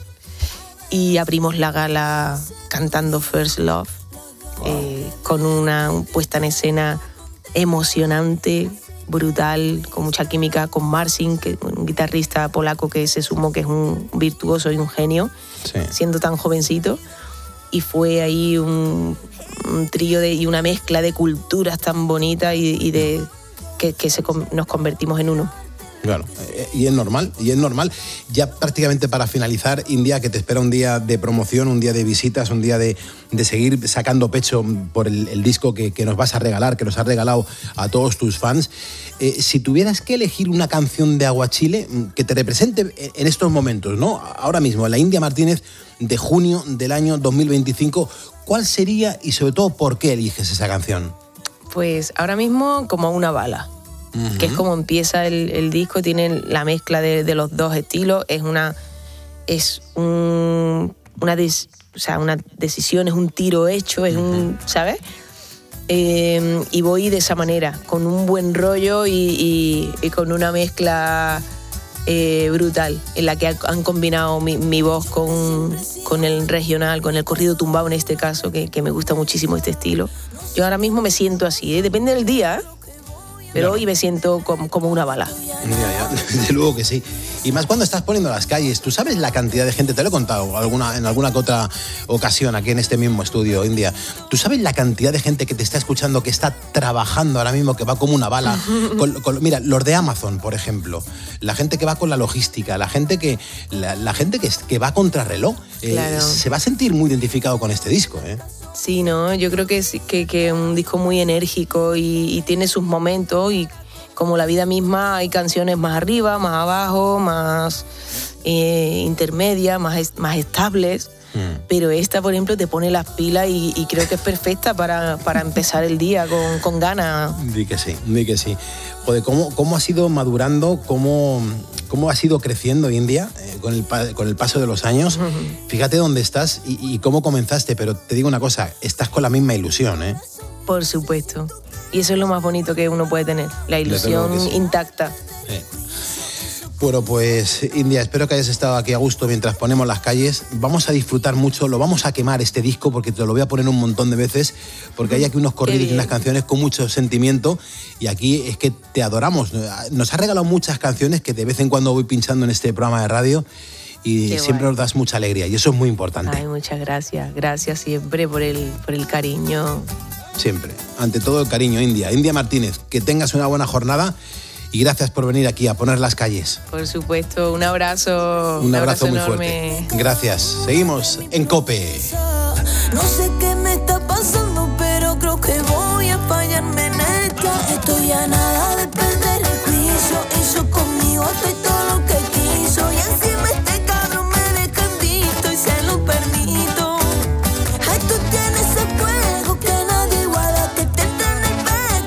y abrimos la gala cantando First Love, wow. eh, con una puesta en escena emocionante, brutal, con mucha química, con Marcin, que un guitarrista polaco que se sumó, que es un virtuoso y un genio, sí. siendo tan jovencito. Y fue ahí un, un trío de, y una mezcla de culturas tan bonita y, y de que, que se, nos convertimos en uno. Claro, y es normal, y es normal. Ya prácticamente para finalizar, India, que te espera un día de promoción, un día de visitas, un día de, de seguir sacando pecho por el, el disco que, que nos vas a regalar, que nos has regalado a todos tus fans. Eh, si tuvieras que elegir una canción de Aguachile que te represente en estos momentos, ¿no? Ahora mismo, la India Martínez de junio del año dos mil veinticinco, ¿cuál sería y sobre todo por qué eliges esa canción? Pues ahora mismo como Una bala. Uh-huh. Que es como empieza el, el disco, tiene la mezcla de, de los dos estilos, es una es un, una, des, o sea, una decisión, es un tiro hecho, es uh-huh. un, ¿sabes? Eh, y voy de esa manera, con un buen rollo y, y, y con una mezcla eh, brutal, en la que han combinado mi, mi voz con, con el regional, con el corrido tumbado en este caso, que, que me gusta muchísimo este estilo. Yo ahora mismo me siento así, ¿eh? Depende del día, ¿eh? Pero claro. Hoy me siento como, como una bala. Ya, ya, desde luego que sí. Y más cuando estás poniendo las calles. ¿Tú sabes la cantidad de gente? Te lo he contado alguna, en alguna otra ocasión aquí en este mismo estudio, India. ¿Tú sabes la cantidad de gente que te está escuchando, que está trabajando ahora mismo, que va como una bala? con, con, mira, los de Amazon, por ejemplo. La gente que va con la logística, la gente que, la, la gente que, que va contra reloj. Eh, claro. Se va a sentir muy identificado con este disco, ¿eh? Sí, no, yo creo que es que, que un disco muy enérgico y, y tiene sus momentos, y como la vida misma hay canciones más arriba, más abajo, más eh, intermedias, más, más estables. Mm. Pero esta, por ejemplo, te pone las pilas y, y creo que es perfecta para, para empezar el día con, con ganas. Di que sí, di que sí. Joder, ¿cómo, cómo has ido madurando? ¿Cómo, cómo has ido creciendo, India, eh, con, el, con el paso de los años? Uh-huh. Fíjate dónde estás y, y cómo comenzaste, pero te digo una cosa, estás con la misma ilusión, ¿eh? Por supuesto. Y eso es lo más bonito que uno puede tener, la ilusión sí. intacta. Sí. Bueno, pues India, espero que hayas estado aquí a gusto mientras ponemos las calles. Vamos a disfrutar mucho, lo vamos a quemar este disco porque te lo voy a poner un montón de veces, porque hay aquí unos corridos y unas canciones con mucho sentimiento, y aquí es que te adoramos. Nos has regalado muchas canciones que de vez en cuando voy pinchando en este programa de radio y Qué siempre guay. Nos das mucha alegría, y eso es muy importante. Ay, muchas gracias, gracias siempre por el, por el cariño. Siempre, ante todo el cariño, India. India Martínez, que tengas una buena jornada. Y gracias por venir aquí a poner las calles. Por supuesto, un abrazo. Un, un abrazo, abrazo muy enorme. Fuerte. Gracias. Seguimos en COPE. No sé qué me está pasando, pero creo que voy a fallarme en esta. Estoy a nada de perder el juicio. Hizo conmigo hasta todo lo que quiso. Y encima este cabrón me deja en visto y se lo permito. Ay, tú tienes ese fuego que nadie iguala, que te entra en el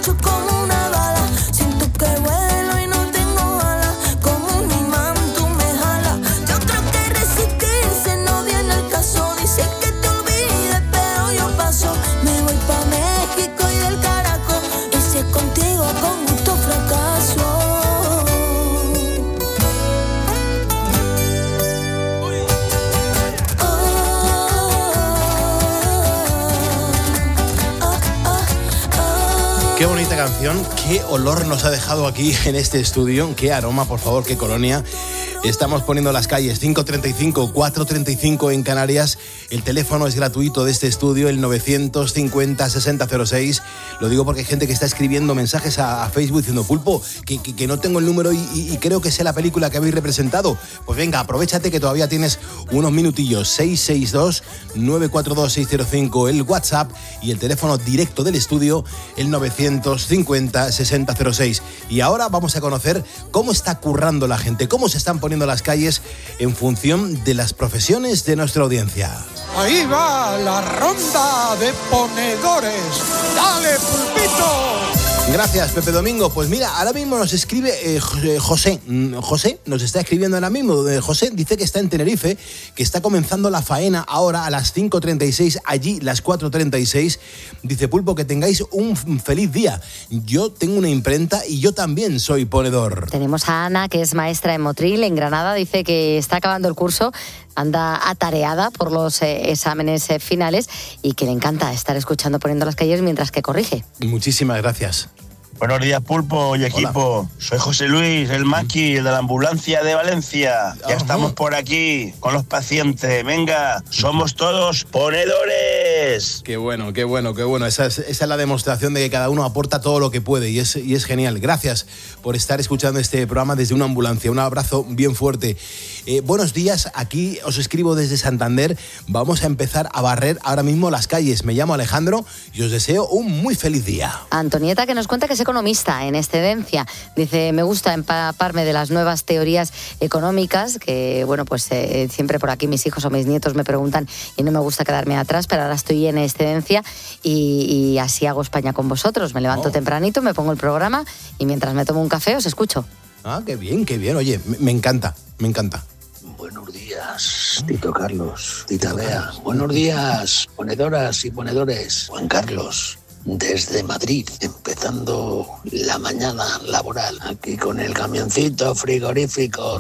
canción, qué olor nos ha dejado aquí en este estudio, qué aroma, por favor, qué colonia. Estamos poniendo las calles, cinco treinta y cinco, cuatro treinta y cinco en Canarias. El teléfono es gratuito de este estudio, el novecientos cincuenta, sesenta cero seis. Lo digo porque hay gente que está escribiendo mensajes a, a Facebook diciendo, Pulpo, que, que, que no tengo el número y, y, y creo que sé la película que habéis representado. Pues venga, aprovéchate que todavía tienes unos minutillos. seis seis dos, nueve cuatro dos, seis cero cinco, el WhatsApp y el teléfono directo del estudio, el novecientos cincuenta, sesenta cero seis. Y ahora vamos a conocer cómo está currando la gente, cómo se están poniendo las calles en función de las profesiones de nuestra audiencia. Ahí va la ronda de ponedores. ¡Dale, Pulpito! Gracias, Pepe Domingo. Pues mira, ahora mismo nos escribe eh, José. José nos está escribiendo ahora mismo. José dice que está en Tenerife, que está comenzando la faena ahora a las cinco treinta y seis, allí las cuatro treinta y seis. Dice, Pulpo, que tengáis un feliz día. Yo tengo una imprenta y yo también soy ponedor. Tenemos a Ana, que es maestra en Motril, en Granada. Dice que está acabando el curso, anda atareada por los eh, exámenes eh, finales y que le encanta estar escuchando Poniendo las Calles mientras que corrige. Muchísimas gracias. Buenos días, Pulpo y equipo. Hola. Soy José Luis, el Maki, el de la ambulancia de Valencia. Ya uh-huh. estamos por aquí con los pacientes. Venga, somos todos ponedores. Qué bueno, qué bueno, qué bueno. Esa es, esa es la demostración de que cada uno aporta todo lo que puede y es, y es genial. Gracias por estar escuchando este programa desde una ambulancia. Un abrazo bien fuerte. Eh, buenos días, aquí os escribo desde Santander. Vamos a empezar a barrer ahora mismo las calles. Me llamo Alejandro y os deseo un muy feliz día. Antonieta, que nos cuenta que se economista en excedencia. Dice, me gusta empaparme de las nuevas teorías económicas, que bueno, pues eh, siempre por aquí mis hijos o mis nietos me preguntan y no me gusta quedarme atrás, pero ahora estoy en excedencia y, y así hago España con vosotros. Me levanto oh. tempranito, me pongo el programa y mientras me tomo un café os escucho. Ah, qué bien, qué bien. Oye, me, me encanta, me encanta. Buenos días, Tito Carlos, Tita Bea. Buenos días, ponedoras y ponedores. Juan Carlos, desde Madrid, empezando la mañana laboral, aquí con el camioncito frigorífico,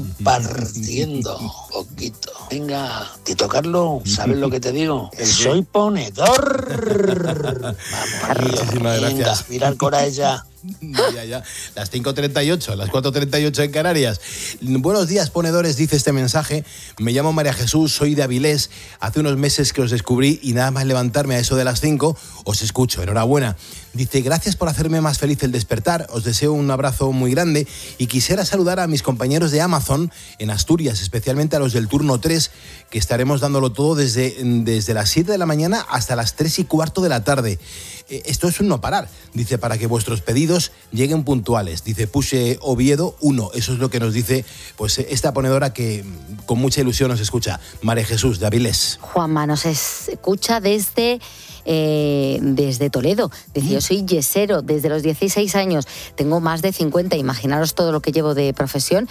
repartiendo poquito. Venga, Tito Carlos, ¿sabes lo que te digo? Soy ponedor. Vamos, muchísimas venga, gracias. mirar con ella. Ya, ya. Las cinco treinta y ocho, las cuatro treinta y ocho en Canarias. Buenos días, ponedores, dice este mensaje. Me llamo María Jesús, soy de Avilés. Hace unos meses que os descubrí y nada más levantarme a eso de las cinco, os escucho. Enhorabuena. Dice, gracias por hacerme más feliz el despertar. Os deseo un abrazo muy grande y quisiera saludar a mis compañeros de Amazon en Asturias, especialmente a los del turno tres, que estaremos dándolo todo desde, desde las siete de la mañana hasta las tres y cuarto de la tarde. Esto es un no parar, dice, para que vuestros pedidos lleguen puntuales. Dice, puse Oviedo uno. Eso es lo que nos dice pues esta ponedora que con mucha ilusión nos escucha. María Jesús de Avilés. Juanma nos escucha desde... Eh, desde Toledo. Dice, yo soy yesero desde los dieciséis años, tengo más de cincuenta, imaginaros todo lo que llevo de profesión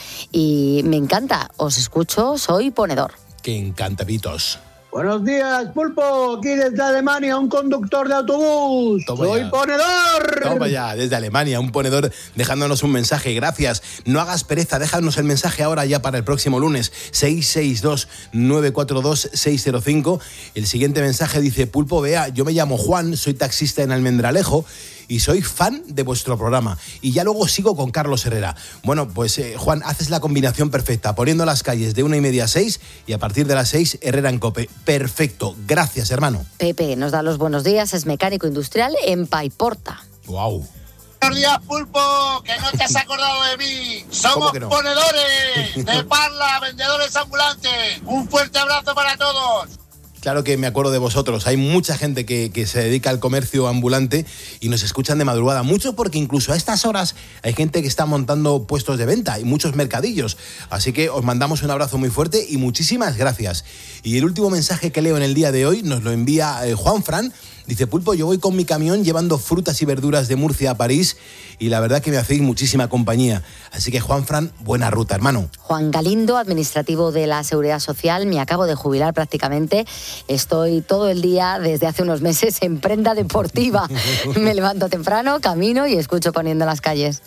y me encanta, os escucho, soy ponedor. Que encantavitos. Buenos días, Pulpo, aquí desde Alemania, un conductor de autobús. Toma Soy ya. ponedor. Toma ya, desde Alemania, un ponedor dejándonos un mensaje. Gracias. No hagas pereza, déjanos el mensaje ahora ya para el próximo lunes. seis seis dos, nueve cuatro dos, seis cero cinco. El siguiente mensaje dice, Pulpo, vea, yo me llamo Juan, soy taxista en Almendralejo y soy fan de vuestro programa. Y ya luego sigo con Carlos Herrera. Bueno, pues eh, Juan, haces la combinación perfecta, poniendo las calles de una y media a seis y a partir de las seis, Herrera en COPE. Perfecto. Gracias, hermano. Pepe nos da los buenos días, es mecánico industrial en Paiporta. Wow. Buenos días, Pulpo, que no te has acordado de mí. Somos no? ponedores de Parla, vendedores ambulantes. Un fuerte abrazo para todos. Claro que me acuerdo de vosotros. Hay mucha gente que, que se dedica al comercio ambulante y nos escuchan de madrugada. Mucho porque incluso a estas horas hay gente que está montando puestos de venta y muchos mercadillos. Así que os mandamos un abrazo muy fuerte y muchísimas gracias. Y el último mensaje que leo en el día de hoy nos lo envía eh, Juan Fran. Dice, Pulpo, yo voy con mi camión llevando frutas y verduras de Murcia a París y la verdad que me hacéis muchísima compañía. Así que, Juan Fran, buena ruta, hermano. Juan Galindo, administrativo de la Seguridad Social. Me acabo de jubilar prácticamente. Estoy todo el día, desde hace unos meses, en prenda deportiva. Me levanto temprano, camino y escucho Poniendo las Calles.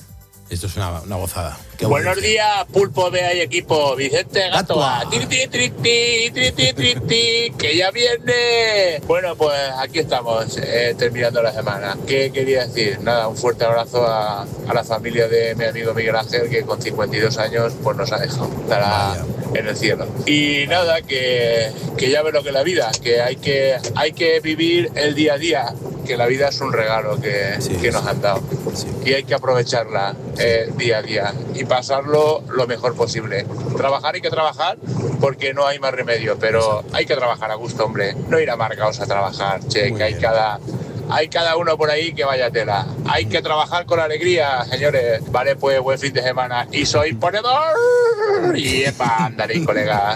Esto es una, una gozada. Qué Buenos bonito. días, Pulpo, Bea y equipo. Vicente Gatua. Tri, tri, tri, tri, tri, tri, tri, tri, que ya viene. Bueno, pues aquí estamos, eh, terminando la semana. ¿Qué quería decir? Nada, un fuerte abrazo a, a la familia de mi amigo Miguel Ángel, que con cincuenta y dos años pues nos ha dejado. Estará en el cielo. Y nada, que, que ya ve lo que es la vida, que hay que, hay que vivir el día a día, que la vida es un regalo que, sí, que nos han dado. Sí. Y hay que aprovecharla eh, día a día y pasarlo lo mejor posible. Trabajar hay que trabajar porque no hay más remedio, pero hay que trabajar a gusto, hombre. No ir amargados a trabajar, che, Muy que hay bien. cada... Hay cada uno por ahí que vaya tela. Hay que trabajar con alegría, señores. Vale, pues buen fin de semana. Y soy ponedor. Y epa, andaréis, colega.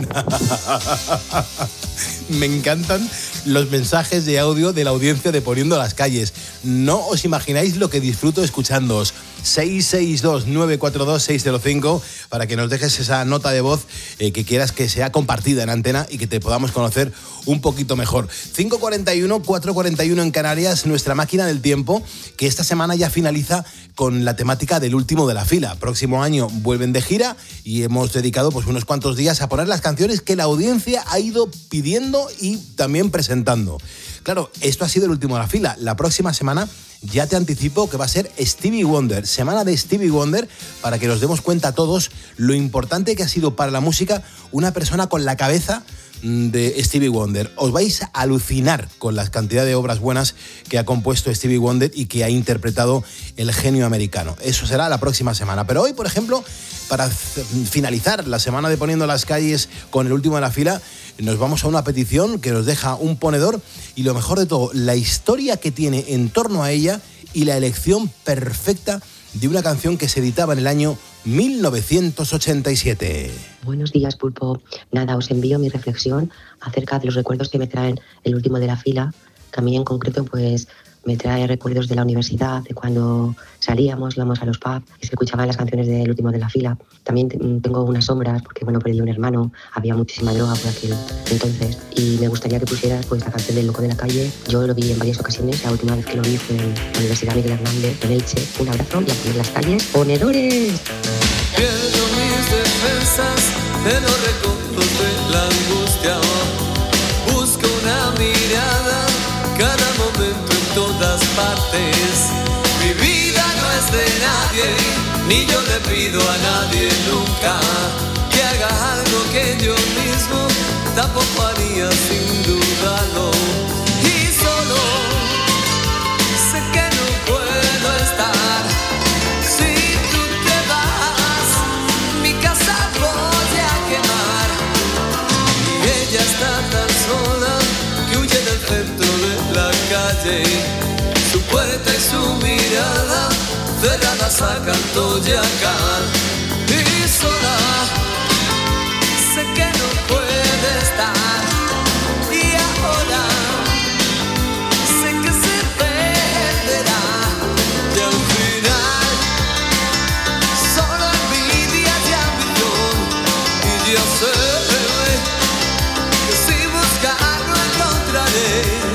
Me encantan los mensajes de audio de la audiencia de Poniendo las Calles. No os imagináis lo que disfruto escuchándoos. seis seis dos, nueve cuatro dos, seis cero cinco para que nos dejes esa nota de voz eh, que quieras que sea compartida en antena y que te podamos conocer un poquito mejor. cinco cuarenta y uno, cuatro cuarenta y uno en Canarias, nuestra máquina del tiempo, que esta semana ya finaliza con la temática del último de la fila. Próximo año vuelven de gira y hemos dedicado pues unos cuantos días a poner las canciones que la audiencia ha ido pidiendo y también presentando. Claro, esto ha sido el último de la fila. La próxima semana ya te anticipo que va a ser Stevie Wonder, semana de Stevie Wonder, para que nos demos cuenta todos lo importante que ha sido para la música una persona con la cabeza de Stevie Wonder. Os vais a alucinar con la cantidad de obras buenas que ha compuesto Stevie Wonder y que ha interpretado el genio americano. Eso será la próxima semana. Pero hoy, por ejemplo, para finalizar la semana de Poniendo las Calles con el último de la fila, nos vamos a una petición que nos deja un ponedor y lo mejor de todo, la historia que tiene en torno a ella y la elección perfecta de una canción que se editaba en el año mil novecientos ochenta y siete. Buenos días, Pulpo. Nada, os envío mi reflexión acerca de los recuerdos que me traen el último de la fila, que a mí en concreto pues me trae recuerdos de la universidad, de cuando salíamos, íbamos a los pubs y se escuchaban las canciones del último de la fila. También tengo unas sombras porque, bueno, perdí un hermano, había muchísima droga por aquel entonces y me gustaría que pusieras pues la canción del Loco de la Calle. Yo lo vi en varias ocasiones, la última vez que lo vi fue en la Universidad Miguel Hernández, en Elche. Un abrazo y a poner las calles. ¡Ponedores! Pierdo mis defensas en los recodos de la angustia. Busco una mirada cada momento en todas partes. Mi vida no es de nadie, ni yo le pido a nadie nunca que haga algo que yo mismo tampoco haría sin dudarlo. Y solo sé que no puedo estar si tú te vas. Mi casa voy a quemar y ella está tan sola que huye del centro de la calle. Su puerta y su mirada cerrada sacan Toyacán. Y sola sé que no puede estar. Y ahora sé que se perderá. Y al final solo envidia y ambición. Y yo sé que si buscar lo encontraré.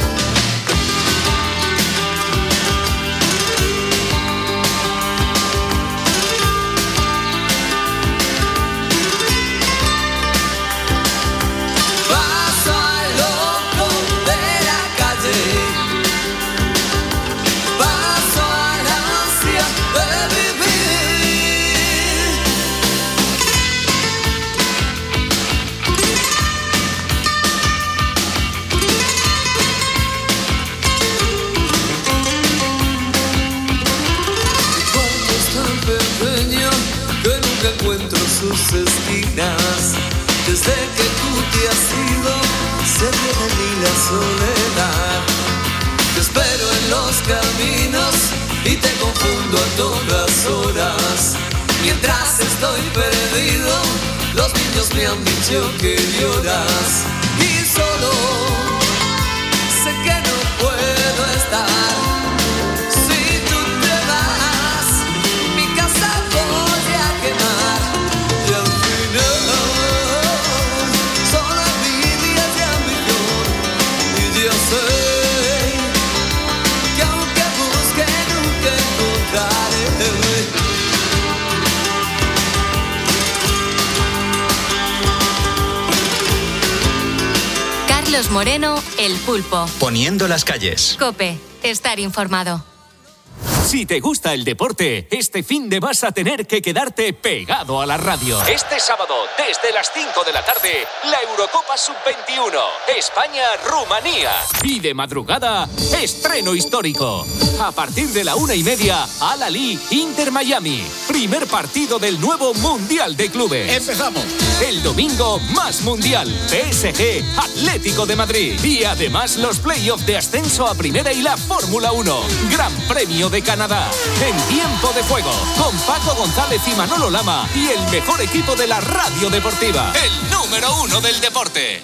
Encuentro sus esquinas. Desde que tú te has ido se viene de mí la soledad. Te espero en los caminos y te confundo a todas horas. Mientras estoy perdido, los niños me han dicho que lloras. Y solo sé que no puedo estar si tú te vas. Mi casa voy a quemar y al final solo envidias y ambición. Y yo sé que aunque busque nunca encontraré. Carlos Moreno, El Pulpo. Poniendo las calles. COPE, estar informado. Si te gusta el deporte, este fin de vas a tener que quedarte pegado a la radio. Este sábado, desde las cinco de la tarde, la Eurocopa sub veintiuno, España-Rumanía. Y de madrugada, estreno histórico. A partir de la una y media, Al Ahly Inter Miami. Primer partido del nuevo Mundial de Clubes. ¡Empezamos! El domingo, más Mundial. P S G Atlético de Madrid. Y además los playoffs de ascenso a Primera y la Fórmula uno. Gran Premio de Canadá. En Tiempo de Juego, con Paco González y Manolo Lama. Y el mejor equipo de la radio deportiva. El número uno del deporte.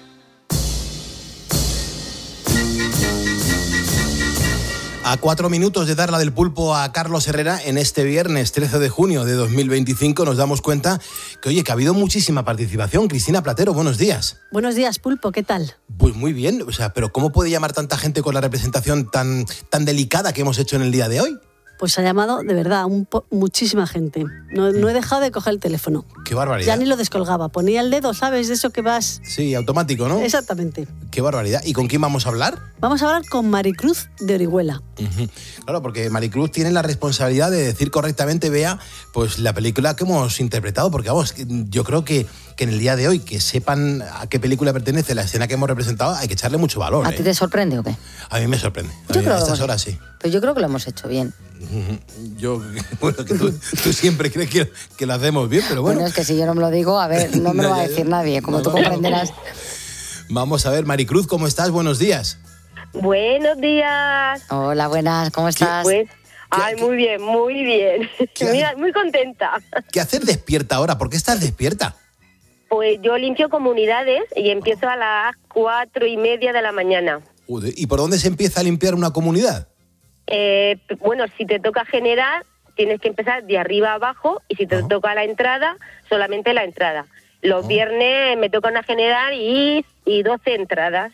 A cuatro minutos de dar la del pulpo a Carlos Herrera, en este viernes trece de junio de dos mil veinticinco nos damos cuenta que, oye, que ha habido muchísima participación. Cristina Platero, buenos días. Buenos días, Pulpo, ¿qué tal? Pues muy bien, o sea, pero ¿cómo puede llamar tanta gente con la representación tan, tan delicada que hemos hecho en el día de hoy? Pues ha llamado, de verdad, un po- muchísima gente. No, no he dejado de coger el teléfono. Qué barbaridad. Ya ni lo descolgaba. Ponía el dedo, ¿sabes? De eso que vas... Sí, automático, ¿no? Exactamente. Qué barbaridad. ¿Y con quién vamos a hablar? Vamos a hablar con Maricruz de Orihuela. Uh-huh. Claro, porque Maricruz tiene la responsabilidad de decir correctamente, Bea, pues la película que hemos interpretado, porque vamos, yo creo que, que en el día de hoy, que sepan a qué película pertenece la escena que hemos representado, hay que echarle mucho valor. ¿A ¿eh? ti te sorprende o qué? A mí me sorprende. A Yo mí creo a estas que- horas sí. Pues yo creo que lo hemos hecho bien. Yo, bueno, que tú, tú siempre crees que, que lo hacemos bien, pero bueno. Bueno, es que si yo no me lo digo, a ver, no me lo va a decir nadie, como tú comprenderás. Vamos a ver, Maricruz, ¿cómo estás? Buenos días. Buenos días. Hola, buenas, ¿cómo estás? Pues, ay, muy bien, muy bien. Mira, muy contenta. ¿Qué haces despierta ahora? ¿Por qué estás despierta? Pues yo limpio comunidades y empiezo a las cuatro y media de la mañana. Joder, ¿y por dónde se empieza a limpiar una comunidad? Eh, bueno, si te toca generar, tienes que empezar de arriba a abajo, y si te toca la entrada, solamente la entrada. Los viernes me tocan a generar y, y doce entradas.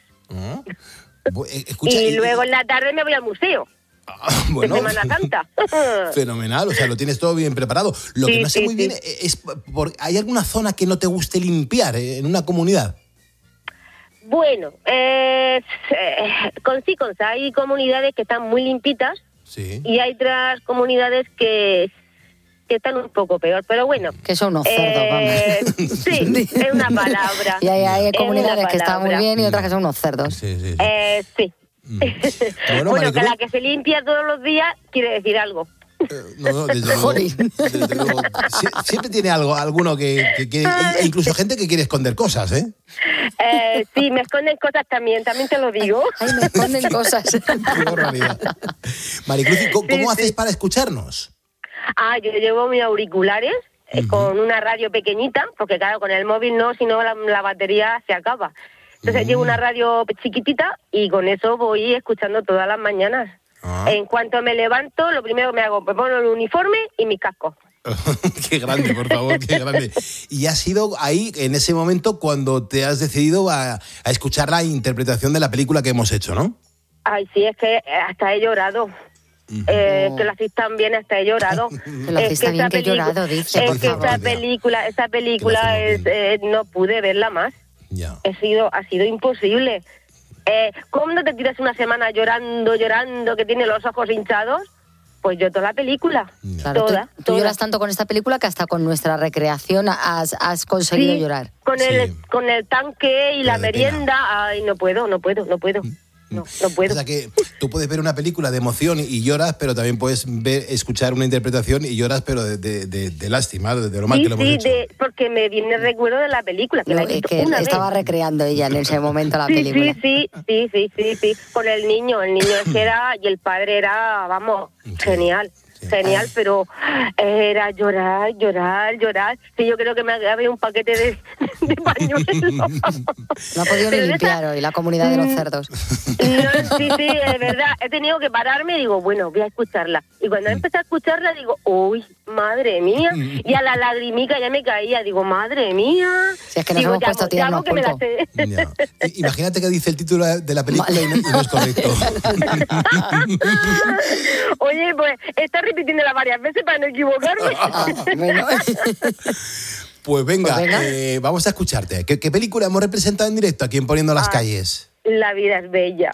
Escucha, y y- luego en la tarde me voy al museo. bueno, de Semana Santa. fenomenal, o sea, lo tienes todo bien preparado. Lo que Sí, no sé sí, muy sí. bien es, por, ¿hay alguna zona que no te guste limpiar eh, en una comunidad? Bueno, eh, eh, con sí, con sí, hay comunidades que están muy limpitas Sí. y hay otras comunidades que, que están un poco peor, pero bueno. Que son unos eh, cerdos, Sí, es una palabra. Y hay, hay Es comunidades una que están muy palabra. bien y otras que son unos cerdos. Sí, sí. Eh, sí. Bueno, Bueno, que Maricruz, la que se limpia todos los días quiere decir algo. no, no, desde luego, desde luego, sie- siempre tiene algo, alguno que, que quiere, e incluso gente que quiere esconder cosas, ¿eh? Eh, sí, me esconden cosas también, también te lo digo. Ay, me esconden cosas. Qué barbaridad. Maricruz, ¿y ¿cómo, cómo haces para escucharnos? Ah, yo llevo mis auriculares eh, con una radio pequeñita, porque claro, con el móvil no, si no la, la batería se acaba. Entonces llevo una radio chiquitita y con eso voy escuchando todas las mañanas. En cuanto me levanto, lo primero que me hago, me pongo el uniforme y mi casco. Qué grande, por favor, qué grande. Y ha sido ahí, en ese momento, cuando te has decidido a, a escuchar la interpretación de la película que hemos hecho, ¿no? Ay, sí, es que hasta he llorado. Eh, que lo hacéis tan bien, hasta he llorado. Que lo hacéis Es tan bien esa que he pelicu- llorado, dice, Es por que favor. esa película, esa película es, eh, no pude verla más. Ha sido, ha sido imposible. Eh, ¿Cómo no te tiras una semana llorando, llorando, que tiene los ojos hinchados? Pues yo toda la película. Claro, tú, toda, tú toda. lloras tanto con esta película que hasta con nuestra recreación has, has conseguido Sí, llorar. Con el, con el tanque y la de pena. merienda. Ay, no puedo, no puedo, no puedo. No, no puedo. O sea que tú puedes ver una película de emoción y lloras, pero también puedes ver, escuchar una interpretación y lloras, pero de, de, de, de lástima, de, de lo mal Sí, que lo hemos sí, hecho. de, porque me viene el recuerdo de la película, que No, la he es visto que una estaba vez. recreando ella en ese momento la Sí, película. sí, sí, sí, sí, sí, sí, con el niño, el niño ese era, y el padre era, vamos, genial, genial, pero era llorar, llorar, llorar, sí, yo creo que me había un paquete de, de pañuelos. No ha podido ni Pero en limpiar hoy la comunidad de los Mm. cerdos. No, sí, sí, es verdad, he tenido que pararme y digo, bueno, voy a escucharla, y cuando empecé a escucharla digo, uy, madre mía, y a la lagrimica ya me caía, digo, madre mía. Si es que nos Digo, hemos ya puesto hago- ya hago tiernos, que me la Pulpo. sé. I- Imagínate que dice el título de la película y, no, y no es correcto. Oye, pues está repitiéndola varias veces para no equivocarme. Pues venga, Pues venga. Eh, vamos a escucharte. ¿Qué, ¿Qué película hemos representado en directo aquí en Poniendo las Ah. Calles? La vida es bella.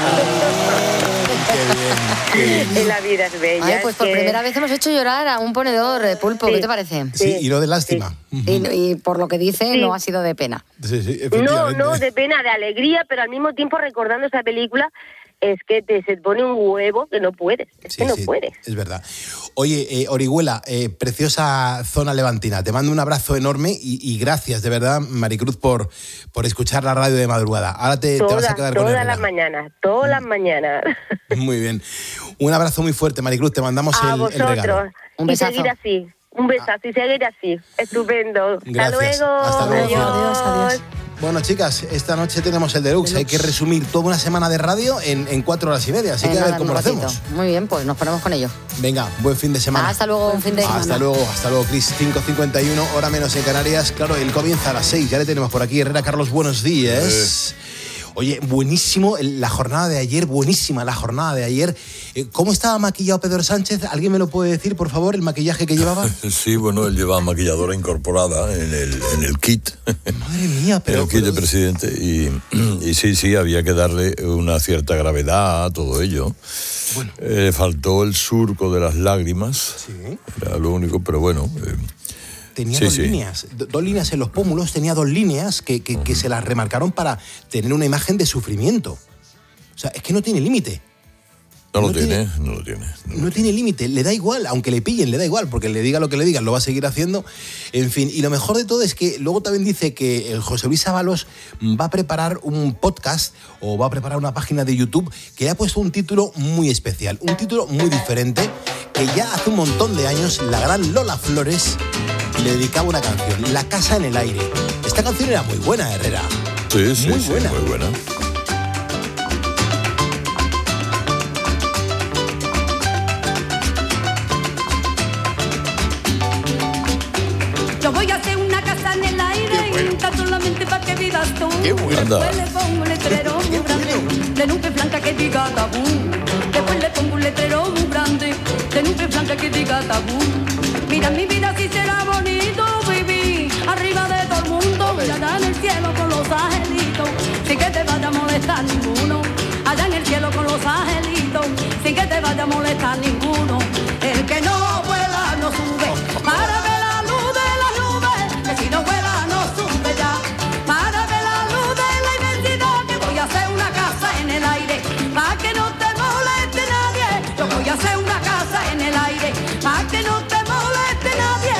La vida es bella. Ay, pues por que- primera vez hemos hecho llorar a un ponedor, eh, Pulpo. Sí. ¿Qué te parece? Sí, y no de lástima. Y, y por lo que dice, Sí. no ha sido de pena. Sí, sí, No, efectivamente. no, de pena, de alegría, pero al mismo tiempo recordando esa película es que te se pone un huevo que no puedes, es Sí, que no sí, puedes. es verdad. Oye, eh, Orihuela, eh, preciosa zona levantina, te mando un abrazo enorme y, y gracias, de verdad, Maricruz, por, por escuchar la radio de madrugada. Ahora te, te vas a Todas, quedar con todas Herrera. las mañanas, todas las mañanas. Muy bien. Un abrazo muy fuerte, Maricruz, te mandamos A el, el regalo. vosotros. Un y besazo. seguir así. Un besazo y seguir así. Estupendo. Gracias. Hasta luego. Hasta luego. Adiós. Adiós, adiós. Bueno, chicas, esta noche tenemos el Deluxe. Hay que resumir toda una semana de radio en, en cuatro horas y media, así Eh, que a nada, ver cómo un lo ratito. hacemos. Muy bien, pues nos ponemos con ello. Venga, buen fin de semana. Hasta luego, un fin de semana. Hasta luego, hasta luego, Cris. cinco cincuenta y uno, hora menos en Canarias. Claro, él comienza a las seis. Ya le tenemos por aquí. Herrera Carlos, buenos días. Oye, buenísimo el- la jornada de ayer, buenísima la jornada de ayer. Eh, ¿Cómo estaba maquillado Pedro Sánchez? ¿Alguien me lo puede decir, por favor, el maquillaje que llevaba? Sí, bueno, él lleva maquilladora incorporada en el, en el kit. Madre mía, pero... en el kit de pero- presidente. Y, y sí, sí, había que darle una cierta gravedad a todo ello. Bueno. Eh, faltó el surco de las lágrimas. Sí. Era lo único, pero bueno. eh, Tenía Sí, dos sí. líneas, do- dos líneas en los pómulos, tenía dos líneas que, que- que se las remarcaron para tener una imagen de sufrimiento. O sea, es que no tiene límite. no, lo no tiene, tiene- no lo tiene. No tiene límite, le da igual, aunque le pillen, le da igual, porque le diga lo que le digan, lo va a seguir haciendo. En fin, y lo mejor de todo es que luego también dice que el José Luis Ábalos va a preparar un podcast o va a preparar una página de YouTube que le ha puesto un título muy especial, un título muy diferente, que ya hace un montón de años la gran Lola Flores le dedicaba una canción, La Casa en el Aire. Esta canción era muy buena, Herrera. Sí, sí, Muy sí, buena. muy buena. Yo voy a hacer una casa en el aire, tan solamente para que vivas tú. Qué bueno. Después le pongo un letrero muy grande, de nube blanca que diga tabú. Después le pongo un letrero muy grande, de nube blanca que diga tabú. Mira mi vida si será bonito vivir arriba de todo el mundo, allá en el cielo con los angelitos, sin que te vaya a molestar ninguno. Allá en el cielo con los angelitos, sin que te vaya a molestar ninguno. El que no vuela no sube, para ver la luz de la nube, que si no vuela no sube ya. Para ver la luz de la inmensidad, que voy a hacer una casa en el aire, para que no te moleste nadie. Yo voy a hacer una casa en el aire, para que no te moleste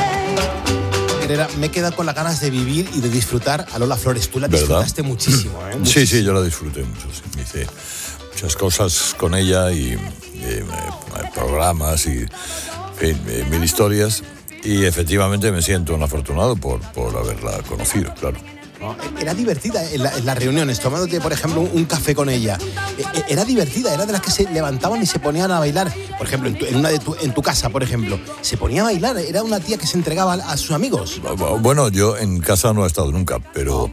nadie. Herrera, me he quedado con las ganas de vivir y de disfrutar a Lola Flores. Tú la ¿Verdad? disfrutaste muchísimo, ¿eh? Sí, sí, yo la disfruté mucho. Sí. Hice muchas cosas con ella y, y, eh, programas y en fin, eh, mil historias. Y efectivamente me siento un afortunado por, por haberla conocido, claro. No, era divertida en, la- en las reuniones, tomándote, por ejemplo, un, un café con ella. Eh, eh, Era divertida, era de las que se levantaban y se ponían a bailar. Por ejemplo, en tu, en una de tu, en tu casa, por ejemplo, se ponía a bailar. Era una tía que se entregaba a, a sus amigos. Bueno, yo en casa no he estado nunca, pero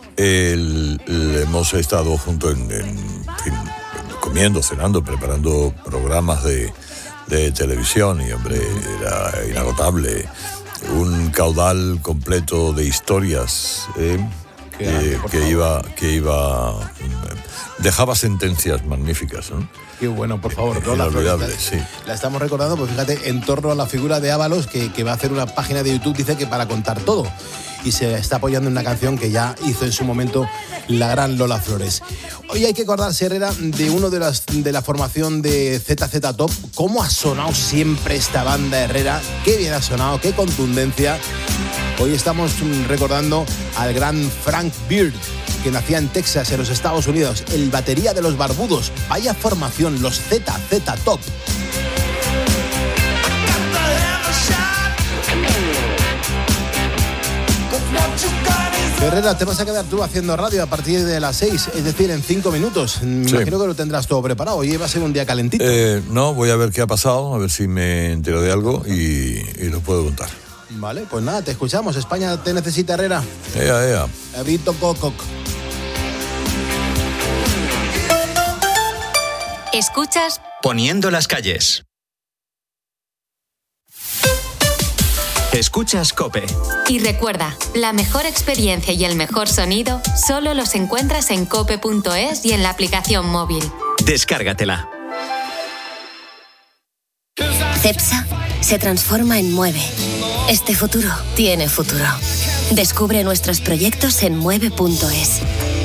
el- el- hemos estado juntos en, en fin, comiendo, cenando, preparando programas de, de televisión y, hombre, era inagotable. Un caudal completo de historias ¿eh? Qué grande, Eh, por que favor. iba que iba dejaba sentencias magníficas, ¿no? Qué bueno, por favor, Lola Flores. Inolvidable, La, sí. la estamos recordando, pues fíjate, en torno a la figura de Ábalos, que, que va a hacer una página de YouTube, dice que para contar todo. Y se está apoyando en una canción que ya hizo en su momento la gran Lola Flores. Hoy hay que acordarse, Herrera, de uno de las de la formación de Z Z Top. ¿Cómo ha sonado siempre esta banda, Herrera? Qué bien ha sonado, qué contundencia. Hoy estamos mm, recordando al gran Frank Beard, que nacía en Texas, en los Estados Unidos, el batería de los Barbudos. Vaya formación, los Z Z Top. Herrera, te vas a quedar tú haciendo radio a partir de las seis, es decir, en cinco minutos. Me Sí. imagino que lo tendrás todo preparado. Hoy va a ser un día calentito. Eh, no, voy a ver qué ha pasado, a ver si me entero de algo y, y lo puedo contar. Vale, pues nada, te escuchamos. España te necesita, Herrera. Ea, ea. Abrito Cococ. Escuchas Poniendo las calles. Escuchas COPE. Y recuerda, la mejor experiencia y el mejor sonido solo los encuentras en cope punto es y en la aplicación móvil. Descárgatela. Cepsa se transforma en Mueve. Este futuro tiene futuro. Descubre nuestros proyectos en mueve punto es.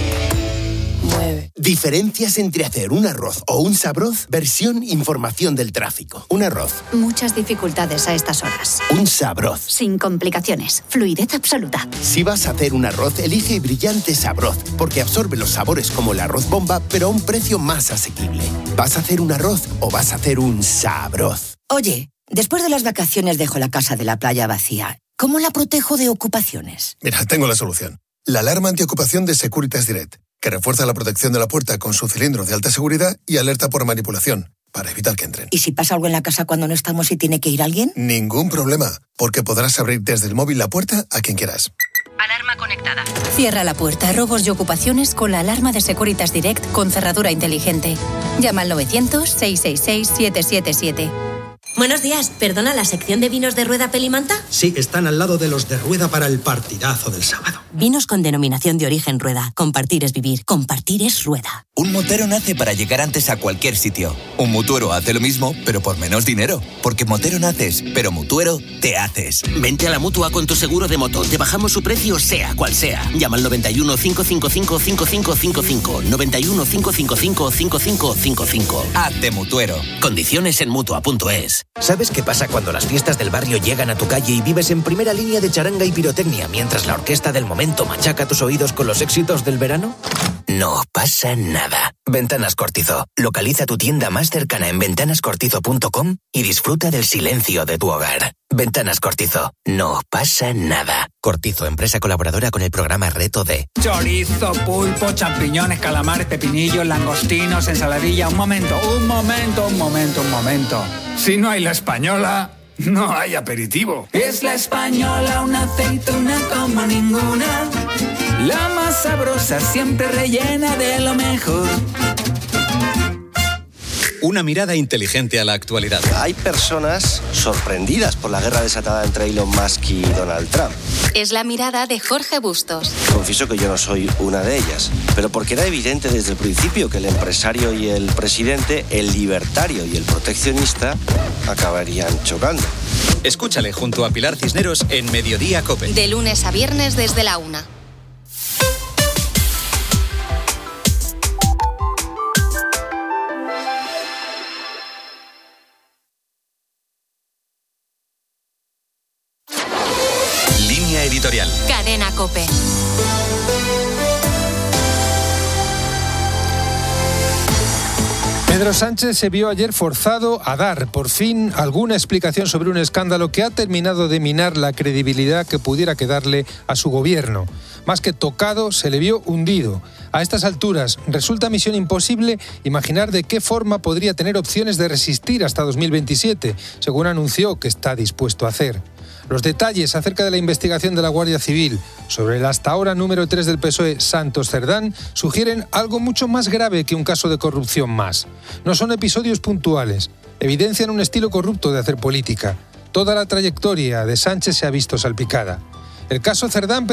Mueve. Diferencias entre hacer un arroz o un sabroz, versión información del tráfico. Un arroz. Muchas dificultades a estas horas. Un sabroz. Sin complicaciones. Fluidez absoluta. Si vas a hacer un arroz, elige Brillante Sabroz, porque absorbe los sabores como el arroz bomba, pero a un precio más asequible. ¿Vas a hacer un arroz o vas a hacer un sabroz? Oye, después de las vacaciones dejo la casa de la playa vacía. ¿Cómo la protejo de ocupaciones? Mira, tengo la solución. La alarma antiocupación de Securitas Direct, que refuerza la protección de la puerta con su cilindro de alta seguridad y alerta por manipulación, para evitar que entren. ¿Y si pasa algo en la casa cuando no estamos y tiene que ir alguien? Ningún problema, porque podrás abrir desde el móvil la puerta a quien quieras. Alarma conectada. Cierra la puerta a robos y ocupaciones con la alarma de Securitas Direct con cerradura inteligente. Llama al novecientos, seiscientos sesenta y seis, siete siete siete. Buenos días, ¿perdona la sección de vinos de Rueda Pelimanta? Sí, están al lado de los de Rueda para el partidazo del sábado. Vinos con denominación de origen Rueda. Compartir es vivir, compartir es Rueda. Un motero nace para llegar antes a cualquier sitio. Un mutuero hace lo mismo, pero por menos dinero. Porque motero naces, pero mutuero te haces. Vente a la Mutua con tu seguro de moto. Te bajamos su precio sea cual sea. Llama al noventa y uno, cinco cinco cinco, cinco cinco cinco cinco. noventa y uno, cinco cinco cinco, cinco cinco cinco cinco. Hazte mutuero. Condiciones en mutua punto es. ¿Sabes qué pasa cuando las fiestas del barrio llegan a tu calle y vives en primera línea de charanga y pirotecnia mientras la orquesta del momento machaca tus oídos con los éxitos del verano? No pasa nada. Ventanas Cortizo. Localiza tu tienda más cercana en ventanas cortizo punto com y disfruta del silencio de tu hogar. Ventanas Cortizo. No pasa nada. Cortizo, empresa colaboradora con el programa Reto D. Chorizo, pulpo, champiñones, calamares, pepinillos, langostinos, ensaladilla. Un momento, un momento, un momento, un momento. Si no hay la española, no hay aperitivo. Es la española, una aceituna como ninguna. La más sabrosa, siempre rellena de lo mejor. Una mirada inteligente a la actualidad. Hay personas sorprendidas por la guerra desatada entre Elon Musk y Donald Trump. Es la mirada de Jorge Bustos. Confieso que yo no soy una de ellas, pero porque era evidente desde el principio que el empresario y el presidente, el libertario y el proteccionista, acabarían chocando. Escúchale junto a Pilar Cisneros en Mediodía COPE. De lunes a viernes desde la una. Editorial. Cadena COPE. Pedro Sánchez se vio ayer forzado a dar, por fin, alguna explicación sobre un escándalo que ha terminado de minar la credibilidad que pudiera quedarle a su gobierno. Más que tocado, se le vio hundido. A estas alturas, resulta misión imposible imaginar de qué forma podría tener opciones de resistir hasta dos mil veintisiete, según anunció que está dispuesto a hacer. Los detalles acerca de la investigación de la Guardia Civil sobre el hasta ahora número tres del P S O E, Santos Cerdán, sugieren algo mucho más grave que un caso de corrupción más. No son episodios puntuales, evidencian un estilo corrupto de hacer política. Toda la trayectoria de Sánchez se ha visto salpicada. El caso Cerdán